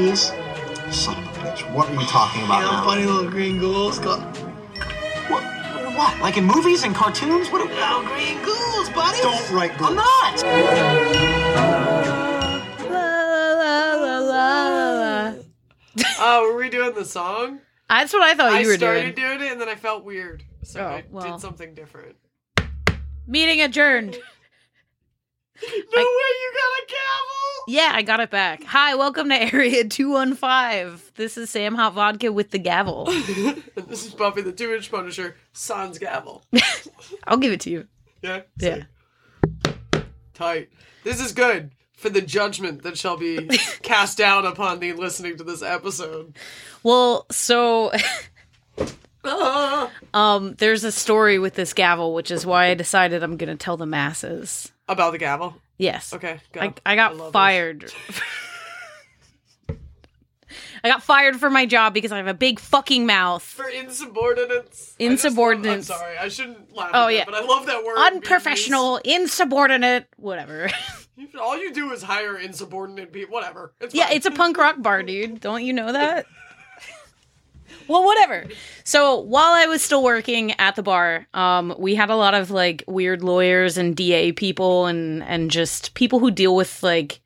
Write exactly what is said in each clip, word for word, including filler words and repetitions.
movies? Son of a bitch, what are you talking about You know, now? funny little green ghouls. Go- What? What? Like in movies and cartoons? What? Are... Oh, green ghouls, buddy. Don't write ghouls. I'm not. La, la, la, la, la. Oh, were we doing the song? That's what I thought you I were started doing. doing it and then I felt weird. So Oh, I well. did something different. Meeting adjourned. No way you got a gavel! Yeah, I got it back. Hi, welcome to Area two one five. This is Sam Hot Vodka with the gavel. And this is Buffy the Two-Inch Punisher, sans gavel. I'll give it to you. Yeah? Yeah. Sick. Tight. This is good for the judgment that shall be cast down upon thee listening to this episode. Well, so Ah. um, there's a story with this gavel, which is why I decided I'm going to tell the masses. About the gavel? Yes. Okay, go. I, I got love fired. I got fired from my job because I have a big fucking mouth. For insubordinates. Insubordinates. I just love, I'm sorry, I shouldn't laugh Oh, at that, yeah. but I love that word. being Unprofessional, insubordinate, whatever. used. All you do is hire insubordinate people. Whatever. It's Yeah, fine. it's a punk rock bar, dude. Don't you know that? Well, whatever. So while I was still working at the bar, um, we had a lot of like weird lawyers and D A people and and just people who deal with like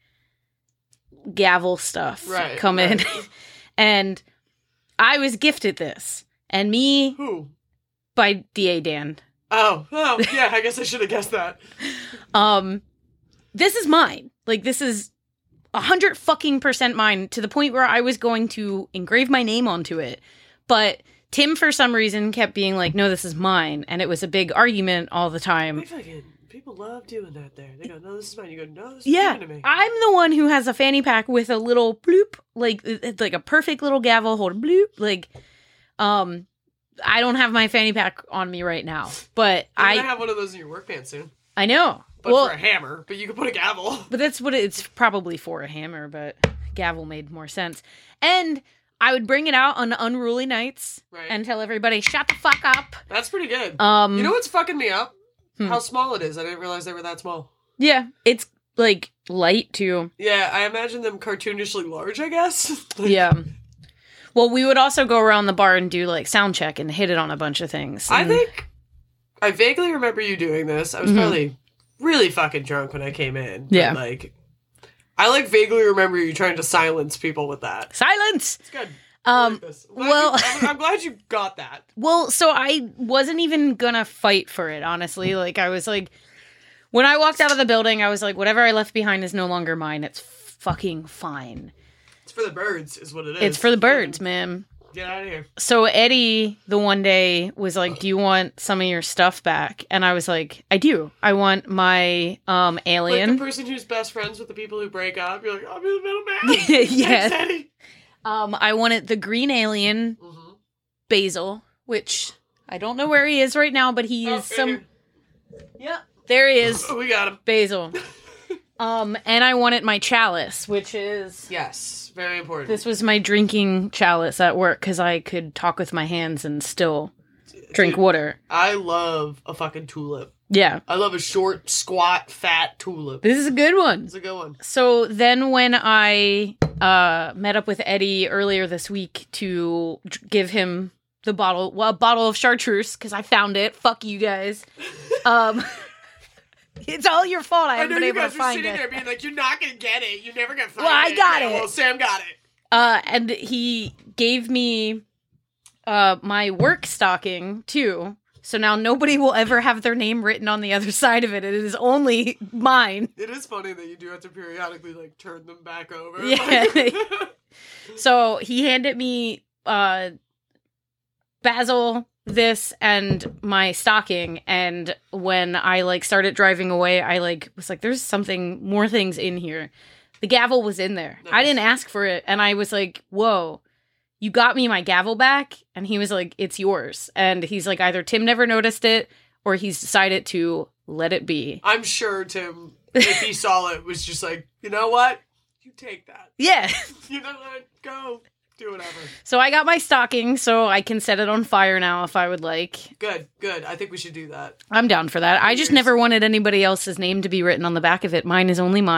gavel stuff Right, come in. right. And I was gifted this. And me Who? by D A Dan. Oh, oh, yeah, I guess I should have guessed that. Um, this is mine. Like, this is a hundred fucking percent mine to the point where I was going to engrave my name onto it. But Tim, for some reason, kept being like, no, this is mine. And it was a big argument all the time. We fucking, people love doing that there. They go, no, this is mine. You go, no, this is Yeah, given to me. I'm the one who has a fanny pack with a little bloop, like it's like a perfect little gavel hold bloop. Like, um, I don't have my fanny pack on me right now, but You're I gonna have one of those in your work pants soon. I know. But well, for a hammer, but you can put a gavel. but that's what it, it's probably for, a hammer, but gavel made more sense. And I would bring it out on unruly nights Right. and tell everybody, shut the fuck up. That's pretty good. Um, You know what's fucking me up? Hmm. How small it is. I didn't realize they were that small. yeah, it's like light too. Yeah, I imagine them cartoonishly large, I guess. Like, Yeah. Well, we would also go around the bar and do like sound check and hit it on a bunch of things. I And- think I vaguely remember you doing this. I was Mhm. probably really fucking drunk when I came in. but, Yeah. like I like vaguely remember you trying to silence people with that. silence. It's good. I Um, like this. I'm glad well- you- I'm, I'm glad you got that. Well, so I wasn't even gonna fight for it, honestly. Like, I was like, when I walked out of the building, I was like, whatever I left behind is no longer mine. It's fucking fine. It's for the birds, is what it is. It's for the birds, man. Get out of here. So Eddie, the one day, was like, do you want some of your stuff back? And I was like, I do. I want my um Like alien. the person who's best friends with the people who break up. You're like, I'll be the middleman. Yes. Thanks, Eddie. um, I wanted the green alien, Mhm. Basil, which I don't know where he is right now, but he Oh, is some... here. Yep. There he is. Oh, we got him. Basil. um, and I wanted my chalice, which is... Yes, very important. This was my drinking chalice at work because I could talk with my hands and still drink Dude, water. I love a fucking tulip. Yeah. I love a short, squat, fat tulip. This is a good one. It's a good one. So then when I uh, met up with Eddie earlier this week to dr- give him the bottle, well, a bottle of chartreuse, because I found it. Fuck you guys. Um, it's all your fault. I I haven't know been you able to guys were find sitting it. there being like, you're not going to get it. You're never going to find Well, I it. got Yeah, it. Well, Sam got it. Uh, and he gave me uh, my work stocking, too. So now nobody will ever have their name written on the other side of it. It is only mine. It is funny that you do have to periodically, like, turn them back over. Yeah. Like- So he handed me uh, Basil, this, and my stocking. And when I like started driving away, I like was like, "There's something more things in here." The gavel was in there. I Nice. didn't ask for it, and I was like, "Whoa." You got me my gavel back? And he was like, it's yours. And he's like, either Tim never noticed it or he's decided to let it be. I'm sure Tim, if he saw it, was just like, you know what? You take that. Yeah. You know what? Go. Do whatever. So I got my stocking so I can set it on fire now if I would like. Good, good. I think we should do that. I'm down for that. I just Yours. never wanted anybody else's name to be written on the back of it. Mine is only mine.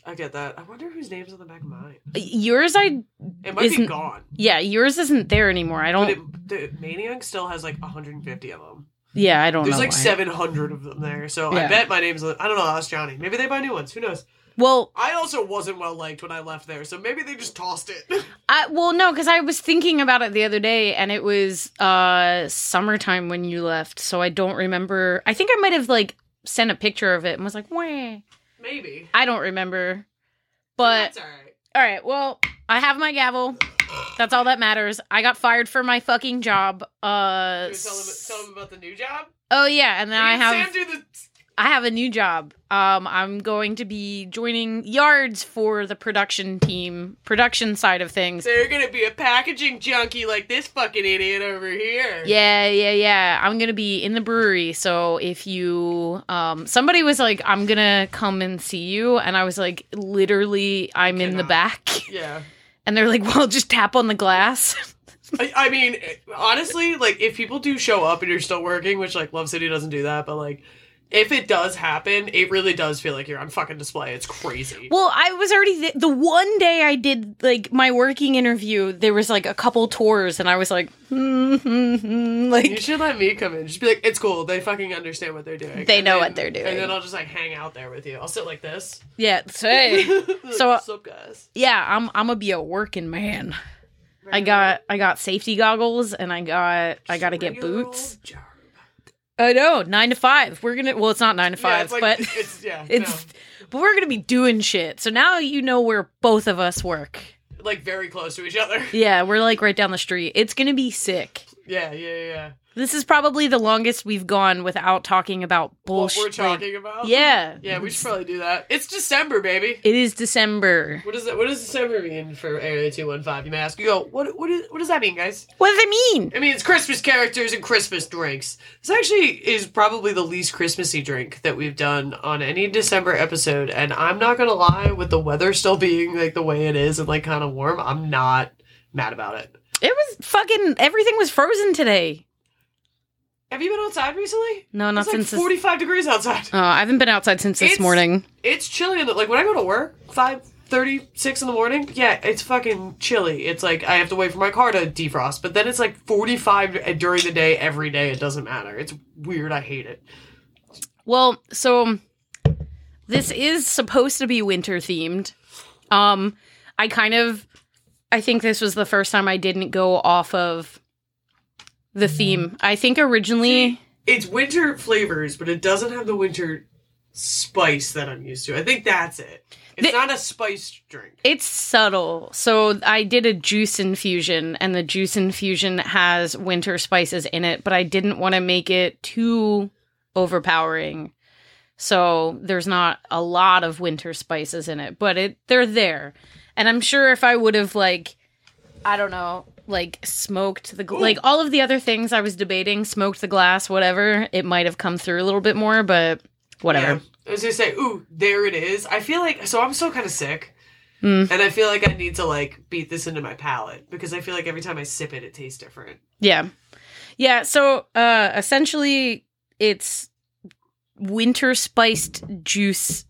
I get that. I wonder whose name's on the back of mine. Yours, I It might be isn't- gone. yeah, yours isn't there anymore. I don't. But it, the Maniac still has like one hundred fifty of them. yeah, I don't There's know. like why. seven hundred of them there. So Yeah. I bet my name's. I don't know. Ask Johnny. Maybe they buy new ones. Who knows? Well, I also wasn't well liked when I left there, so maybe they just tossed it. I well no, because I was thinking about it the other day, and it was uh summertime when you left, so I don't remember. I think I might have like sent a picture of it and was like, "Wah." Maybe. I don't remember. But That's all right. all right, well, I have my gavel. That's all that matters. I got fired for my fucking job. Uh, You tell them, tell them about the new job. oh yeah, and then I You have Sam do the. I have a new job. Um, I'm going to be joining Yards for the production team, production side of things. They're gonna be a packaging junkie like this fucking idiot over here. Yeah, yeah, yeah. I'm gonna be in the brewery. So if you, um, somebody was like, "I'm gonna come and see you," and I was like, "Literally, I'm in the Cannot. back." Yeah. And they're like, "Well, just tap on the glass." I, I mean, honestly, like if people do show up and you're still working, which like Love City doesn't do that, but like. If it does happen, it really does feel like you're on fucking display. It's crazy. Well, I was already th- the one day I did like my working interview. There was like a couple tours, and I was like, hmm, hmm, hmm, like You should let me come in. Just be like, it's cool. They fucking understand what they're doing. They And know then- what they're doing. And then I'll just like hang out there with you. I'll sit like this. yeah. So, hey. So, What's up, guys? yeah, I'm I'm gonna be a working man. I got I got safety goggles, and I got I got to get Regular boots. old job. I know, nine to five. We're gonna. Well, it's not nine to Yeah, five, it's like, but it's yeah, it's. But we're gonna be doing shit. So now you know where both of us work. no. Like very close to each other. Yeah, we're like right down the street. It's gonna be sick. Yeah, yeah, yeah. This is probably the longest we've gone without talking about bullshit. What we're talking about. Yeah. Yeah, we should probably do that. It's December, baby. It is December. What does that? What does December mean for Area Two One Five? You may ask. You go. What? What, is, what does that mean, guys? What does it mean? I mean, it's Christmas characters and Christmas drinks. This actually is probably the least Christmassy drink that we've done on any December episode. And I'm not gonna lie, with the weather still being like the way it is and like kind of warm, I'm not mad about it. It was fucking. Everything was frozen today. Have you been outside recently? No, not It's like since this- forty-five degrees outside. Oh, I haven't been outside since this It's- morning. It's chilly. In the, like when I go to work, five thirty-six in the morning. Yeah, it's fucking chilly. It's like I have to wait for my car to defrost. But then it's like forty-five during the day every day. It doesn't matter. It's weird. I hate it. Well, so this is supposed to be winter themed. Um, I kind of, I think this was the first time I didn't go off of the theme. I think originally, It's winter flavors, but it doesn't have the winter spice that I'm used to. I think that's it. It's The- not a spiced drink. it's subtle. So I did a juice infusion, and the juice infusion has winter spices in it, but I didn't want to make it too overpowering. So there's not a lot of winter spices in it, but it they're there. And I'm sure if I would have like, I don't know, like smoked the gl- like all of the other things I was debating, smoked the glass, whatever, it might have come through a little bit more, but whatever. Yeah. I was gonna say, ooh, there it is. I feel like so I'm still kind of sick, Mm. and I feel like I need to like beat this into my palate because I feel like every time I sip it, it tastes different. Yeah. Yeah, so uh essentially it's winter spiced juice.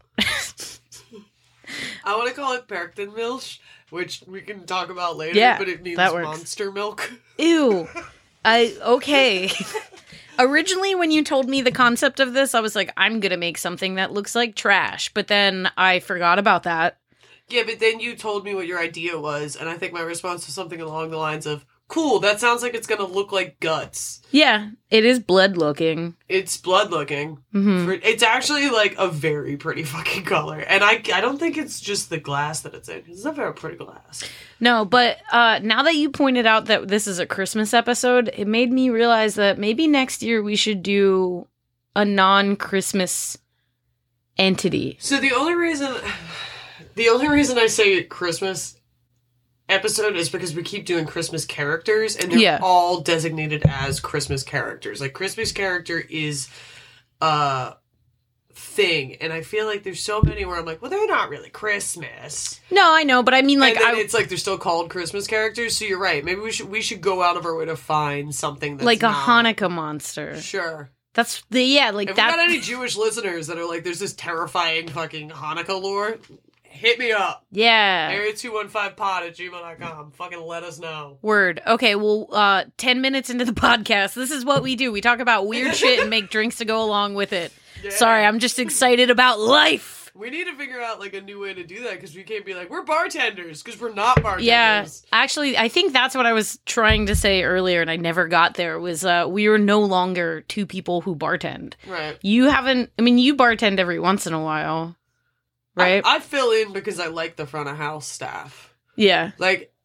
I want to call it Perkton Milch, which we can talk about later. Yeah, but it means that works. monster milk. Ew. I okay. Originally when you told me the concept of this, I was like, I'm going to make something that looks like trash, but then I forgot about that. Yeah, but then you told me what your idea was, and I think my response was something along the lines of, cool, that sounds like it's gonna look like guts. Yeah, it is blood looking. It's blood looking. Mhm. For- It's actually like a very pretty fucking color. And I, I don't think it's just the glass that it's in. It's a very pretty glass. No, but uh, now that you pointed out that this is a Christmas episode, it made me realize that maybe next year we should do a non-Christmas entity. So the only reason, the only reason I say Christmas episode is because we keep doing Christmas characters, and they're Yeah. all designated as Christmas characters. Like, Christmas character is a thing, and I feel like there's so many where I'm like, well, they're not really Christmas. No, I know, but I mean, like, and then I, it's like they're still called Christmas characters. So you're right. Maybe we should we should go out of our way to find something that's like a not- Hanukkah monster. Sure. That's the yeah, like If that. we got any Jewish listeners that are like, there's this terrifying fucking Hanukkah lore, hit me up. Yeah. area two one five pod at gmail dot com. Fucking let us know. Word. Okay, well, uh, ten minutes into the podcast, this is what we do. We talk about weird shit and make drinks to go along with it. Yeah. Sorry, I'm just excited about life. We need to figure out, like, a new way to do that, because we can't be like, we're bartenders, because we're not bartenders. Yeah, actually, I think that's what I was trying to say earlier, and I never got there, was uh, we are no longer two people who bartend. Right. You haven't, I mean, you bartend every once in a while, right? I, I fill in because I like the front of house staff. Yeah. Like,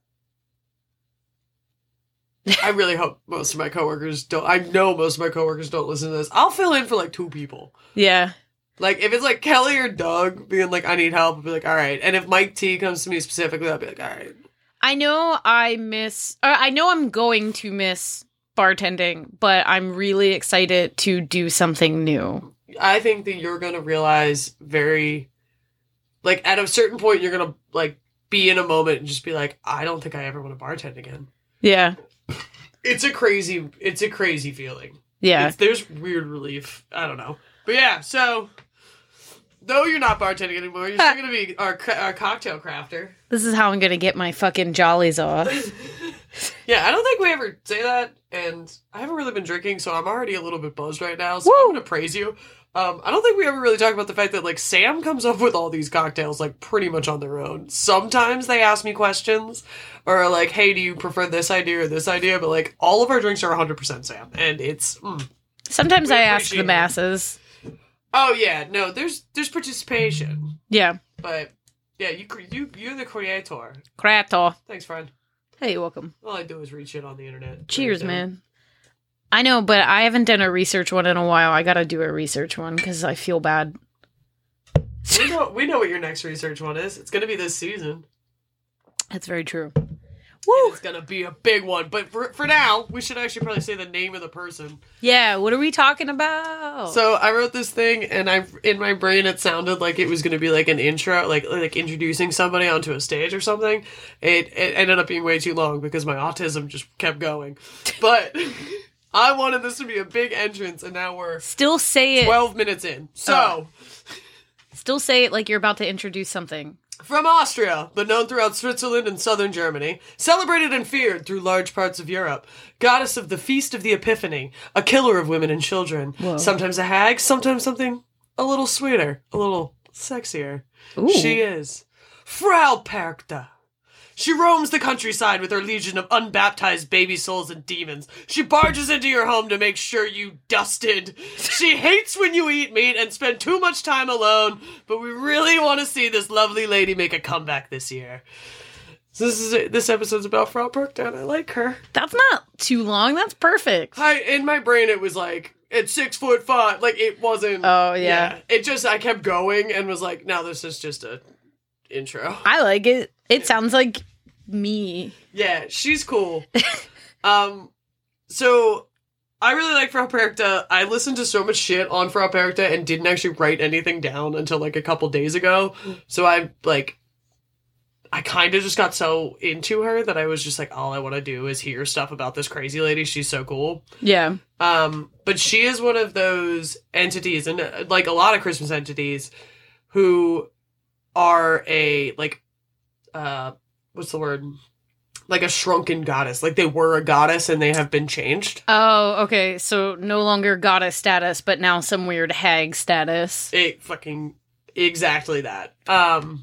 I really hope most of my coworkers don't, I know most of my coworkers don't listen to this. I'll fill in for, like, two people. Yeah. Like, if it's, like, Kelly or Doug being like, I need help, I'll be like, all right. And if Mike T comes to me specifically, I'll be like, all right. I know I miss, uh, I know I'm going to miss bartending, but I'm really excited to do something new. I think that you're going to realize very, like, at a certain point, you're going to, like, be in a moment and just be like, I don't think I ever want to bartend again. Yeah. It's a crazy, it's a crazy feeling. Yeah. It's, there's weird relief. I don't know. But yeah, so, though you're not bartending anymore, you're still going to be our, our cocktail crafter. This is how I'm going to get my fucking jollies off. Yeah, I don't think we ever say that, and I haven't really been drinking, so I'm already a little bit buzzed right now, so Woo! I'm going to praise you. Um, I don't think we ever really talk about the fact that, like, Sam comes up with all these cocktails, like, pretty much on their own. Sometimes they ask me questions, or are like, hey, do you prefer this idea or this idea? But, like, all of our drinks are one hundred percent Sam, and it's... Mm. Sometimes We I ask appreciate the it. masses. Oh, yeah, no, there's there's participation, Yeah. but, yeah, you, cre- you, you're the creator. Krato. Thanks, friend. Hey, you're welcome. All I do is read shit on the internet. Cheers, Right down. man. I know, but I haven't done a research one in a while. I gotta do a research one because I feel bad. We know, we know what your next research one is. It's going to be this season. That's very true. Woo! It's going to be a big one. But for, for now, we should actually probably say the name of the person. Yeah, what are we talking about? So I wrote this thing, and I in my brain it sounded like it was going to be like an intro, like like introducing somebody onto a stage or something. It, it ended up being way too long because my autism just kept going. But I wanted this to be a big entrance, and now we're Still say it. twelve minutes in. So... Oh. Still say it like you're about to introduce something. From Austria, but known throughout Switzerland and southern Germany, celebrated and feared through large parts of Europe, goddess of the Feast of the Epiphany, a killer of women and children, Whoa. sometimes a hag, sometimes something a little sweeter, a little sexier. Ooh. She is Frau Perkta. She roams the countryside with her legion of unbaptized baby souls and demons. She barges into your home to make sure you dusted. She hates when you eat meat and spend too much time alone, but we really want to see this lovely lady make a comeback this year. So this is this episode's about Frau Perkta, and I like her. That's not too long. That's perfect. I in my brain it was like at six foot five, like it wasn't. Oh, yeah. It just I kept going and was like, no, this is just a intro. I like it. It sounds like me. Yeah, she's cool. um, so I really like Frau Perkta. I listened to so much shit on Frau Perkta and didn't actually write anything down until like a couple days ago. So I like, I kind of just got so into her that I was just like, all I want to do is hear stuff about this crazy lady. She's so cool. Yeah. Um, but she is one of those entities, and uh, like a lot of Christmas entities, who are a like, uh. what's the word? Like a shrunken goddess. Like they were a goddess and they have been changed. Oh, okay. So no longer goddess status, but now some weird hag status. It fucking exactly that. Um,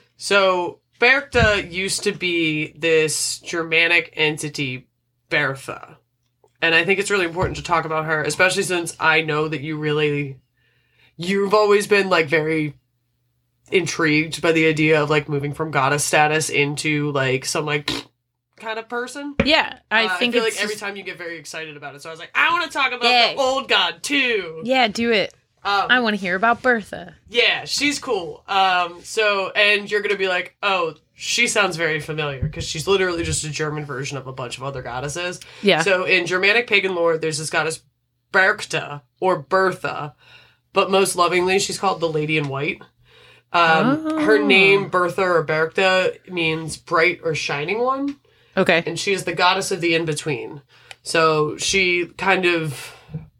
so Bertha used to be this Germanic entity, Bertha. And I think it's really important to talk about her, especially since I know that you really, you've always been like very intrigued by the idea of like moving from goddess status into like some like kind of person. Yeah, I Uh, think I feel it's like every just- time you get very excited about it. So I was like, I want to talk about Yay. the old god too. Yeah, do it. Um, I want to hear about Bertha. yeah, she's cool. Um, so and you're gonna be like, oh, she sounds very familiar because she's literally just a German version of a bunch of other goddesses. Yeah. So in Germanic pagan lore, there's this goddess Berchta or Bertha, but most lovingly, she's called the Lady in White. Um, Oh. Her name, Bertha or Berchta, means bright or shining one, Okay. and she is the goddess of the in-between. So she kind of,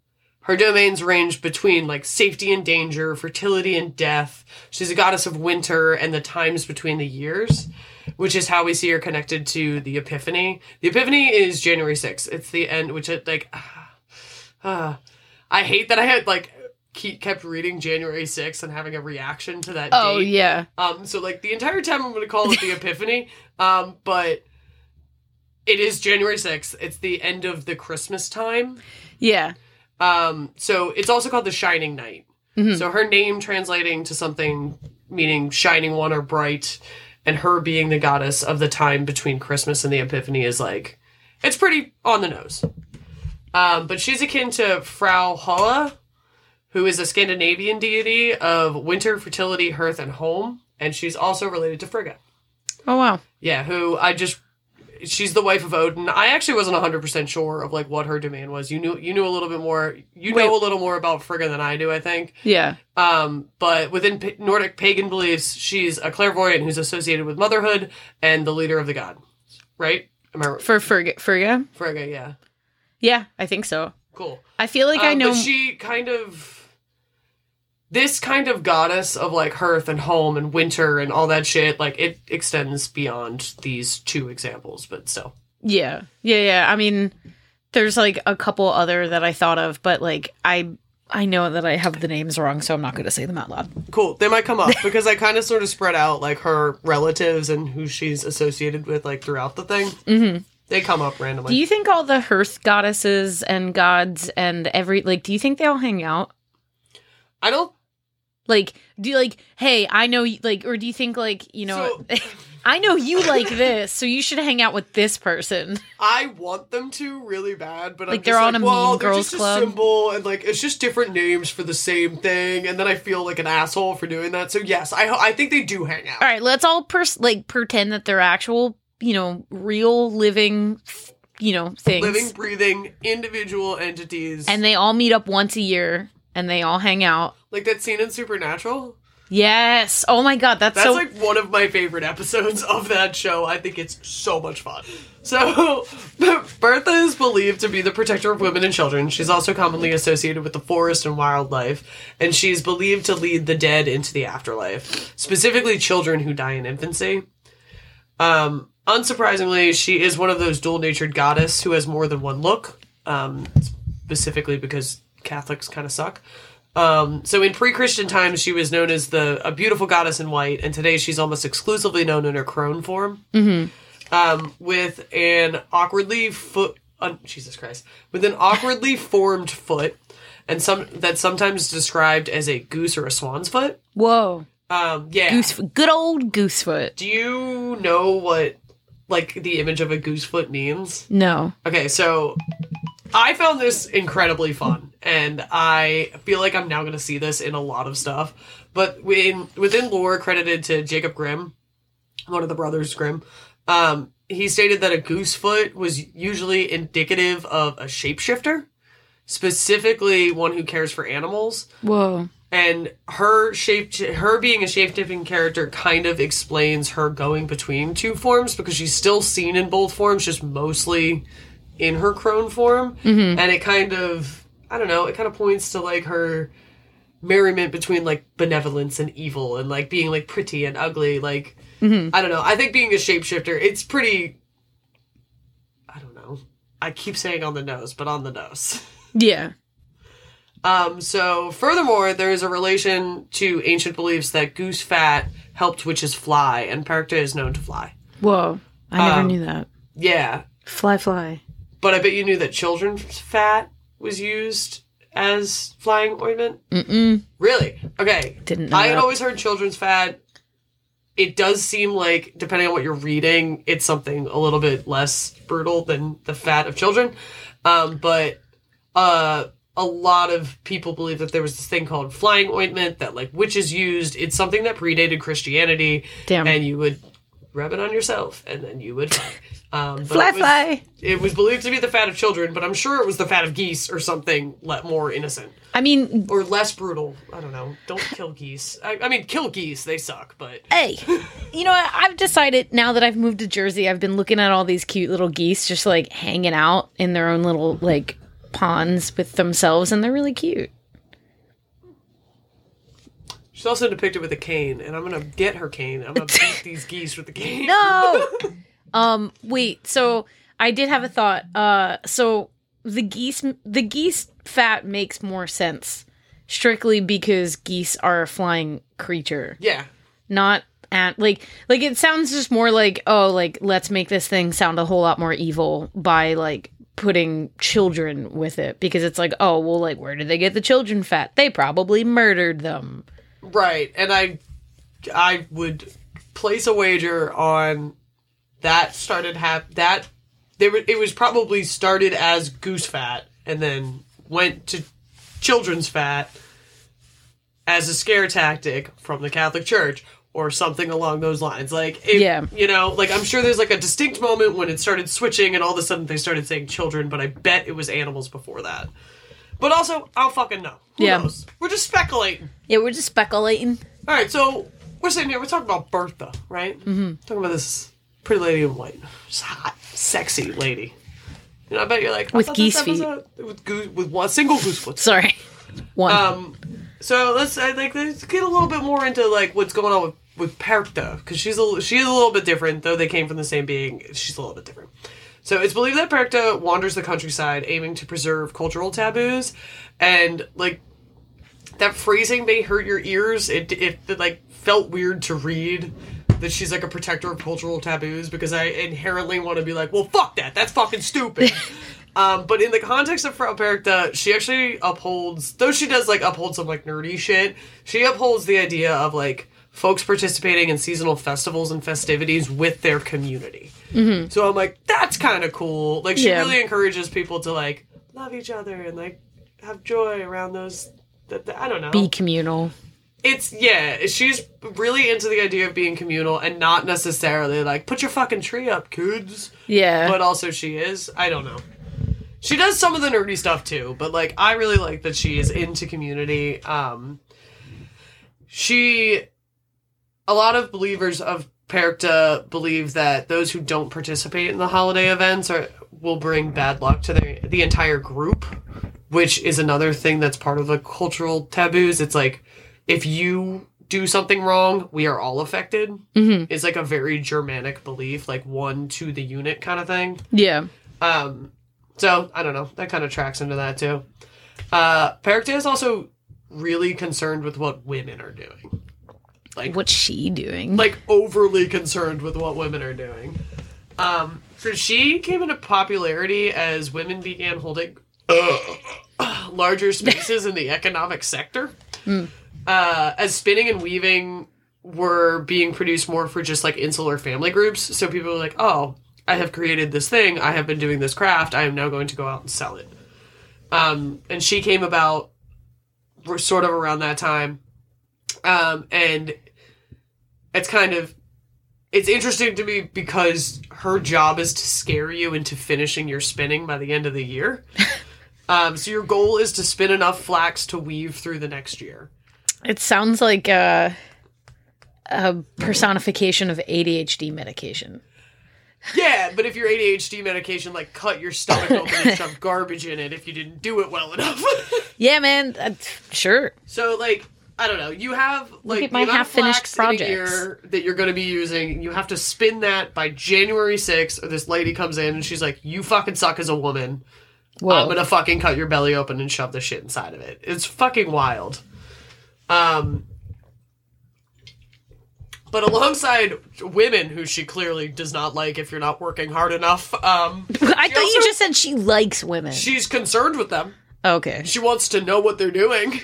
Her domains range between, like, safety and danger, fertility and death. She's a goddess of winter and the times between the years, which is how we see her connected to the Epiphany. The Epiphany is January sixth. It's the end, which, it, like, uh, uh, I hate that I had, like, keep, kept reading January sixth and having a reaction to that Oh, date. yeah. Um, so, like, the entire time I'm going to call it the Epiphany, um, but it is January sixth. It's the end of the Christmas time. Yeah. Um, so it's also called the Shining Night. Mm-hmm. So her name translating to something meaning shining one or bright, and her being the goddess of the time between Christmas and the Epiphany is like, it's pretty on the nose. Um, but she's akin to Frau Holla, who is a Scandinavian deity of winter, fertility, hearth, and home. And she's also related to Frigga. Oh, wow. Yeah, who I just... She's the wife of Odin. I actually wasn't one hundred percent sure of, like, what her domain was. You knew you knew a little bit more. You Wait. know a little more about Frigga than I do, I think. Yeah. Um, but within pa- Nordic pagan beliefs, she's a clairvoyant who's associated with motherhood and the leader of the god. Right? Am I right? For Frigga? Frigga? Frigga, yeah. Yeah, I think so. Cool. I feel like I Um, know... But she kind of... This kind of goddess of, like, hearth and home and winter and all that shit, like, it extends beyond these two examples, but still. Yeah. Yeah, yeah. I mean, there's, like, a couple other that I thought of, but, like, I I know that I have the names wrong, so I'm not going to say them out loud. Cool. They might come up because I kind of sort of spread out, like, her relatives and who she's associated with, like, throughout the thing. Mm-hmm. They come up randomly. Do you think all the hearth goddesses and gods and every, like, do you think they all hang out? I don't... Like, do you, like, hey, I know, you, like, or do you think, like, you know, So- I know you like this, so you should hang out with this person. I want them to really bad, but Like, I'm they're just on like, a well, Mean they're Girls just Club. a symbol, and, like, it's just different names for the same thing, and then I feel like an asshole for doing that. So, yes, I I think they do hang out. All right, let's all, pers- like, pretend that they're actual, you know, real living, you know, things. Living, breathing, individual entities. And they all meet up once a year, and they all hang out. Like that scene in Supernatural. Yes. Oh my god, that's, That's so... like one of my favorite episodes of that show. I think it's so much fun. So, Bertha is believed to be the protector of women and children. She's also commonly associated with the forest and wildlife, and she's believed to lead the dead into the afterlife, specifically children who die in infancy. Um, unsurprisingly, she is one of those dual-natured goddess who has more than one look, um, specifically because Catholics kind of suck. Um, so in pre-Christian times, she was known as the a beautiful goddess in white, and today she's almost exclusively known in her crone form, mm-hmm. um, with an awkwardly foot. Uh, Jesus Christ, with an awkwardly formed foot, and some that's sometimes described as a goose or a swan's foot. Whoa. Um, yeah, Goose, good old goosefoot. Do you know what like the image of a goose foot means? No. Okay, so I found this incredibly fun, and I feel like I'm now going to see this in a lot of stuff. But in, within lore credited to Jacob Grimm, one of the brothers Grimm, um, he stated that a goose foot was usually indicative of a shapeshifter, specifically one who cares for animals. Whoa. And her shape, her being a shape-shifting character kind of explains her going between two forms, because she's still seen in both forms, just mostly in her crone form. Mm-hmm. And it kind of, I don't know, it kind of points to, like, her merriment between, like, benevolence and evil, and, like, being, like, pretty and ugly. Like, mm-hmm. I don't know. I think being a shapeshifter, it's pretty, I don't know. I keep saying on the nose, but on the nose. Yeah. Um, so, furthermore, there is a relation to ancient beliefs that goose fat helped witches fly, and Perchta is known to fly. Whoa. I never Um, knew that. Yeah. Fly, fly. But I bet you knew that children's fat was used as flying ointment? Mm-mm. Really? Okay. Didn't know I had that. always heard children's fat. It does seem like, depending on what you're reading, it's something a little bit less brutal than the fat of children. Um, but, uh... a lot of people believe that there was this thing called flying ointment that, like, witches used. It's something that predated Christianity. Damn. And you would rub it on yourself, and then you would fly. Um, but Fly, it was, fly. It was believed to be the fat of children, but I'm sure it was the fat of geese or something le- more innocent. I mean, Or less brutal. I don't know. Don't kill geese. I, I mean, kill geese. They suck, but... hey, you know what? I've decided now that I've moved to Jersey, I've been looking at all these cute little geese just, like, hanging out in their own little, like, ponds with themselves, and they're really cute. She's also depicted with a cane, and I'm gonna get her cane. I'm gonna beat these geese with the cane. No! um, wait, so I did have a thought. Uh, so the geese, the geese fat makes more sense strictly because geese are a flying creature. Yeah. Not at, like, like it sounds just more like, oh, like, let's make this thing sound a whole lot more evil by, like, putting children with it. Because it's like, oh, well, like, where did they get the children fat? They probably murdered them. Right, and I, I would place a wager on that started hap- that they were, it was probably started as goose fat and then went to children's fat as a scare tactic from the Catholic Church or something along those lines. Like, it, Yeah. you know, like I'm sure there's like a distinct moment when it started switching and all of a sudden they started saying children, but I bet it was animals before that. But also, I don't fucking know. Who Yeah. knows? We're just speculating. Yeah, we're just speculating. All right, so we're sitting here. We're talking about Bertha, right? Mm-hmm. Talking about this pretty lady in white, just hot, sexy lady. You know, I bet you're like I With thought this geese feet. episode- with goose, with one single goose foot. Sorry. One. Um, so let's I think let's get a little bit more into like what's going on with with Perchta, because she's a she is a little bit different, though they came from the same being. She's a little bit different. So it's believed that Perchta wanders the countryside aiming to preserve cultural taboos, and like that phrasing may hurt your ears. It, it it like felt weird to read that she's like a protector of cultural taboos, because I inherently want to be like, well, fuck that. That's fucking stupid. um, but in the context of Frau Perchta, she actually upholds, though she does like uphold some like nerdy shit. She upholds the idea of like folks participating in seasonal festivals and festivities with their community. Mm-hmm. So I'm like, that's kind of cool. Like, she Yeah. really encourages people to, like, love each other and, like, have joy around those, th- th- I don't know. Be communal. It's, yeah, she's really into the idea of being communal and not necessarily, like, put your fucking tree up, kids. Yeah. But also she is. I don't know. She does some of the nerdy stuff, too, but, like, I really like that she is into community. Um, she... A lot of believers of Perchta believe that those who don't participate in the holiday events are will bring bad luck to the the entire group, which is another thing that's part of the cultural taboos. It's like, if you do something wrong, we are all affected. Mm-hmm. It's like a very Germanic belief, like one to the unit kind of thing. Yeah. Um, so, I don't know. That kind of tracks into that, too. Uh, Perchta is also really concerned with what women are doing. Like, What's she doing? like overly concerned with what women are doing. Um, so she came into popularity as women began holding uh, larger spaces in the economic sector. Mm. Uh, as spinning and weaving were being produced more for just like insular family groups. So people were like, oh, I have created this thing. I have been doing this craft. I am now going to go out and sell it. Um, and she came about sort of around that time. Um, and it's kind of, it's interesting to me because her job is to scare you into finishing your spinning by the end of the year. um, so your goal is to spin enough flax to weave through the next year. It sounds like a, a personification of A D H D medication. Yeah, but if your A D H D medication, like, cut your stomach open and shove garbage in it if you didn't do it well enough. Yeah, man. Uh, sure. So, like, I don't know. You have, like, at my the amount of half-finished flax in a projects. year that you're going to be using. You have to spin that by January sixth, or this lady comes in and she's like, you fucking suck as a woman. Whoa. I'm going to fucking cut your belly open and shove the shit inside of it. It's fucking wild. Um... But alongside women, who she clearly does not like if you're not working hard enough, um, I she thought you also- just said she likes women. she's concerned with them. Okay. She wants to know what they're doing.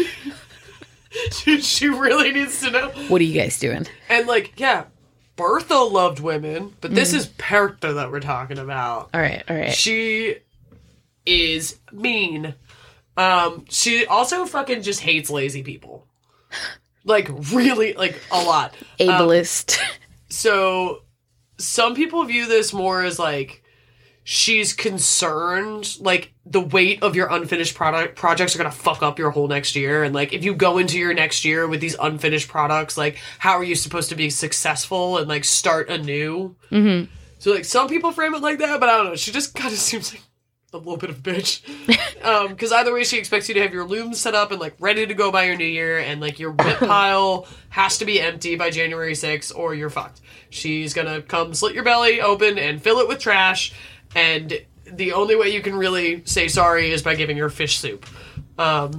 she, she really needs to know. What are you guys doing? And, like, yeah, Bertha loved women, but this is Perchta that we're talking about. All right, all right. She is mean. Um, she also fucking just hates lazy people. Like, really, like, a lot. Um, Ableist. so, some people view this more as, like, she's concerned, like, the weight of your unfinished product projects are gonna fuck up your whole next year. And, like, if you go into your next year with these unfinished products, like, how are you supposed to be successful and, like, start anew? Mm-hmm. So, like, some people frame it like that, but I don't know. She just kind of seems like a little bit of a bitch. Um, because either way, she expects you to have your loom set up and, like, ready to go by your new year, and, like, your whip pile has to be empty by January sixth, or you're fucked. She's gonna come slit your belly open and fill it with trash, and the only way you can really say sorry is by giving her fish soup. Um...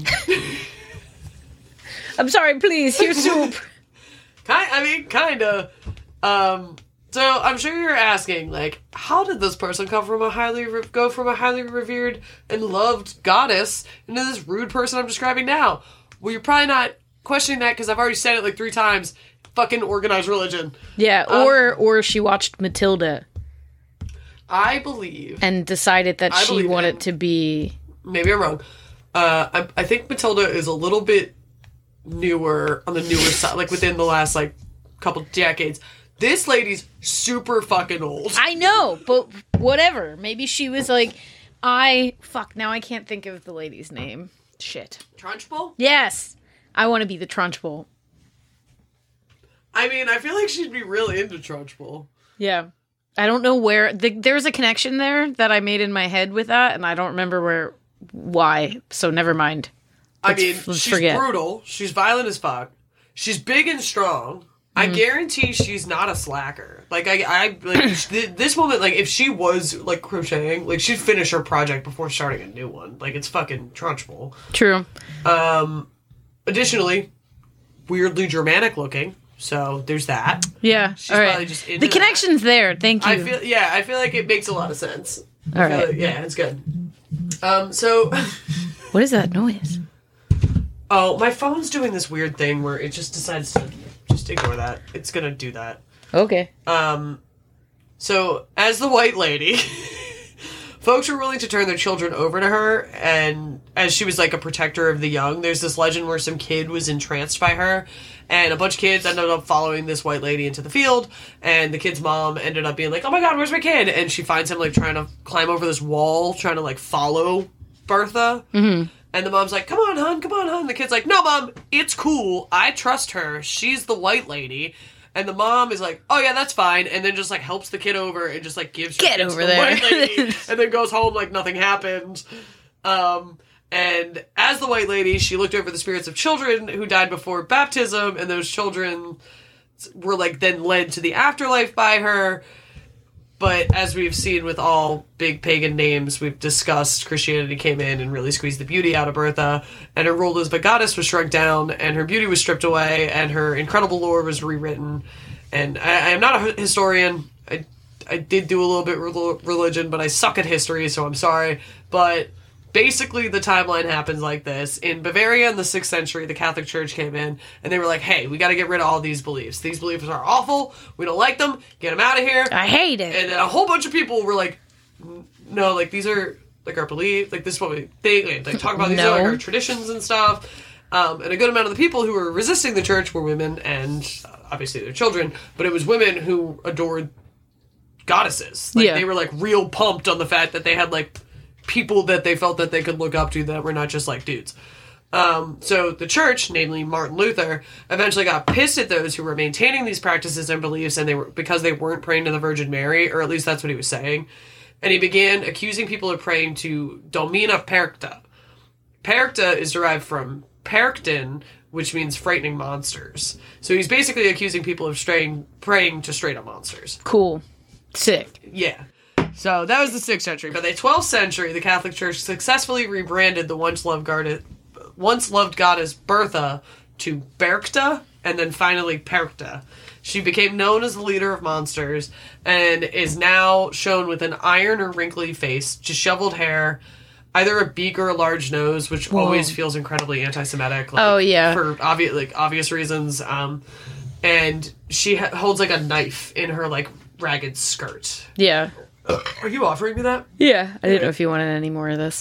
I'm sorry, please, here's soup. kind, I mean, kinda. Um... So I'm sure you're asking, like, how did this person come from a highly re- go from a highly revered and loved goddess into this rude person I'm describing now? Well, you're probably not questioning that because I've already said it like three times. Fucking organized religion. Yeah, or um, or she watched Matilda. I believe and decided that I she wanted in, to be. Maybe I'm wrong. Uh, I, I think Matilda is a little bit newer on the newer side, like within the last like couple decades. This lady's super fucking old. I know, but whatever. Maybe she was like, I... Fuck, now I can't think of the lady's name. Shit. Trunchbull? Yes. I want to be the Trunchbull. I mean, I feel like she'd be really into Trunchbull. Yeah. I don't know where... The, there's a connection there that I made in my head with that, and I don't remember where... Why. So never mind. Let's, I mean, let's she's forget. brutal. She's violent as fuck. She's big and strong. I guarantee she's not a slacker. Like, I, I, like, this woman, like, if she was, like, crocheting, like, she'd finish her project before starting a new one. Like, it's fucking Trunchbull. True. Um, additionally, weirdly Germanic looking, so there's that. Yeah, she's all right. probably just into the connection's that. there, thank you. I feel, yeah, I feel like it makes a lot of sense. All right. Like, yeah, it's good. Um, so... What is that noise? Oh, my phone's doing this weird thing where it just decides to... Just ignore that. It's gonna do that. Okay. Um, so, as the white lady, folks were willing to turn their children over to her, and as she was like a protector of the young, there's this legend where some kid was entranced by her, and a bunch of kids ended up following this white lady into the field, and the kid's mom ended up being like, oh my god, where's my kid? And she finds him like trying to climb over this wall, trying to like follow Bertha. Mm-hmm. And the mom's like, come on, hon, come on, hon. The kid's like, no, mom, it's cool. I trust her. She's the white lady. And the mom is like, oh, yeah, that's fine. And then just, like, helps the kid over and just, like, gives her Get kid over to the there. white lady. And then goes home like nothing happened. Um, and as the white lady, she looked over the spirits of children who died before baptism. And those children were, like, then led to the afterlife by her. But as we've seen with all big pagan names we've discussed, Christianity came in and really squeezed the beauty out of Bertha, and her role as a goddess was shrunk down, and her beauty was stripped away, and her incredible lore was rewritten. And I, I am not a historian. I, I did do a little bit of religion, but I suck at history, so I'm sorry. But basically the timeline happens like this. In Bavaria in the sixth century, the Catholic Church came in, and they were like, hey, we gotta get rid of all these beliefs. These beliefs are awful. We don't like them. Get them out of here. I hate it. And then a whole bunch of people were like, no, like, these are, like, our beliefs. Like, this is what we think. And, like, talk about these No. are like, our traditions and stuff. Um, and a good amount of the people who were resisting the church were women and, uh, obviously, their children. But it was women who adored goddesses. Like, Yeah. they were, like, real pumped on the fact that they had, like, people that they felt that they could look up to that were not just like dudes. Um, so the church, namely Martin Luther, eventually got pissed at those who were maintaining these practices and beliefs, and they were because they weren't praying to the Virgin Mary, or at least that's what he was saying. And he began accusing people of praying to Domina Percta. Percta is derived from Perctin, which means frightening monsters. So he's basically accusing people of straying, praying to straight up monsters. Cool. Sick. Yeah. So that was the sixth century. By the twelfth century, the Catholic Church successfully rebranded the once loved goddess, once loved goddess Bertha to Berchta, and then finally Perchta. She became known as the leader of monsters, and is now shown with an iron or wrinkly face, disheveled hair, either a beak or a large nose, which Whoa. always feels incredibly anti-Semitic. Like, Oh, yeah. for obvious like obvious reasons. Um, and she ha- holds like a knife in her like ragged skirt. Yeah. Are you offering me that? Yeah. I didn't know if you wanted any more of this.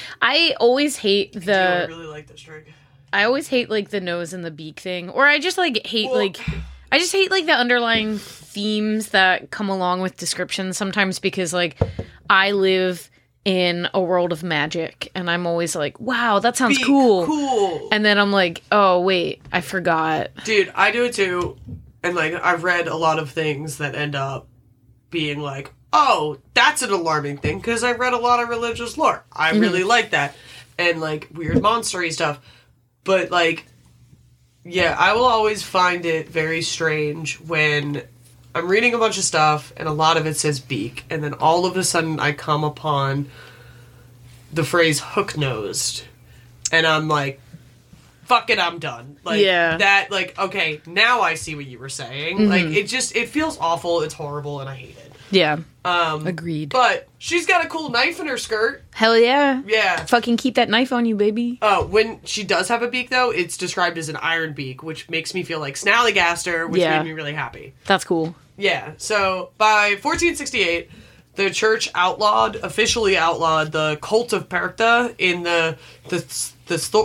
I always hate I the... really like this drink. I always hate, like, the nose and the beak thing. Or I just, like, hate, Well- like... I just hate, like, the underlying themes that come along with descriptions sometimes because, like, I live in a world of magic, and I'm always like, wow, that sounds Be cool. Cool. And then I'm like, oh, wait, I forgot. Dude, I do it too. And, like, I've read a lot of things that end up being like, oh, that's an alarming thing, because I read a lot of religious lore. I really mm-hmm. like that. And, like, weird monster-y stuff. But, like, yeah, I will always find it very strange when I'm reading a bunch of stuff, and a lot of it says beak, and then all of a sudden I come upon the phrase hook-nosed, and I'm like, fuck it, I'm done. Like, yeah. that, like, okay, now I see what you were saying. Mm-hmm. Like, it just, it feels awful, it's horrible, and I hate it. Yeah. Um, Agreed. But she's got a cool knife in her skirt. Hell yeah. Yeah. Fucking keep that knife on you, baby. Uh, when she does have a beak, though, it's described as an iron beak, which makes me feel like Snallygaster, which yeah. made me really happy. That's cool. Yeah. So, by fourteen sixty-eight, the church outlawed, officially outlawed, the cult of Perchta in the, the, the, the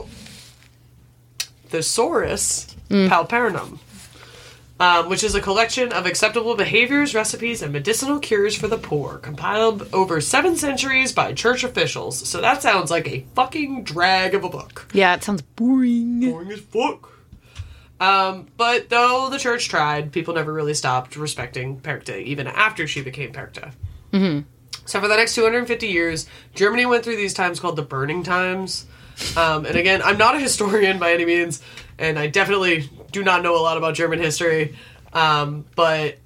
Thesaurus mm. Pauperum. Um, which is a collection of acceptable behaviors, recipes, and medicinal cures for the poor, compiled over seven centuries by church officials. So that sounds like a fucking drag of a book. Yeah, it sounds boring. Boring as fuck. Um, but though the church tried, people never really stopped respecting Perchta, even after she became Perchta. Mm-hmm. So for the next two hundred fifty years, Germany went through these times called the Burning Times. Um, and again, I'm not a historian by any means, and I definitely do not know a lot about German history, um, but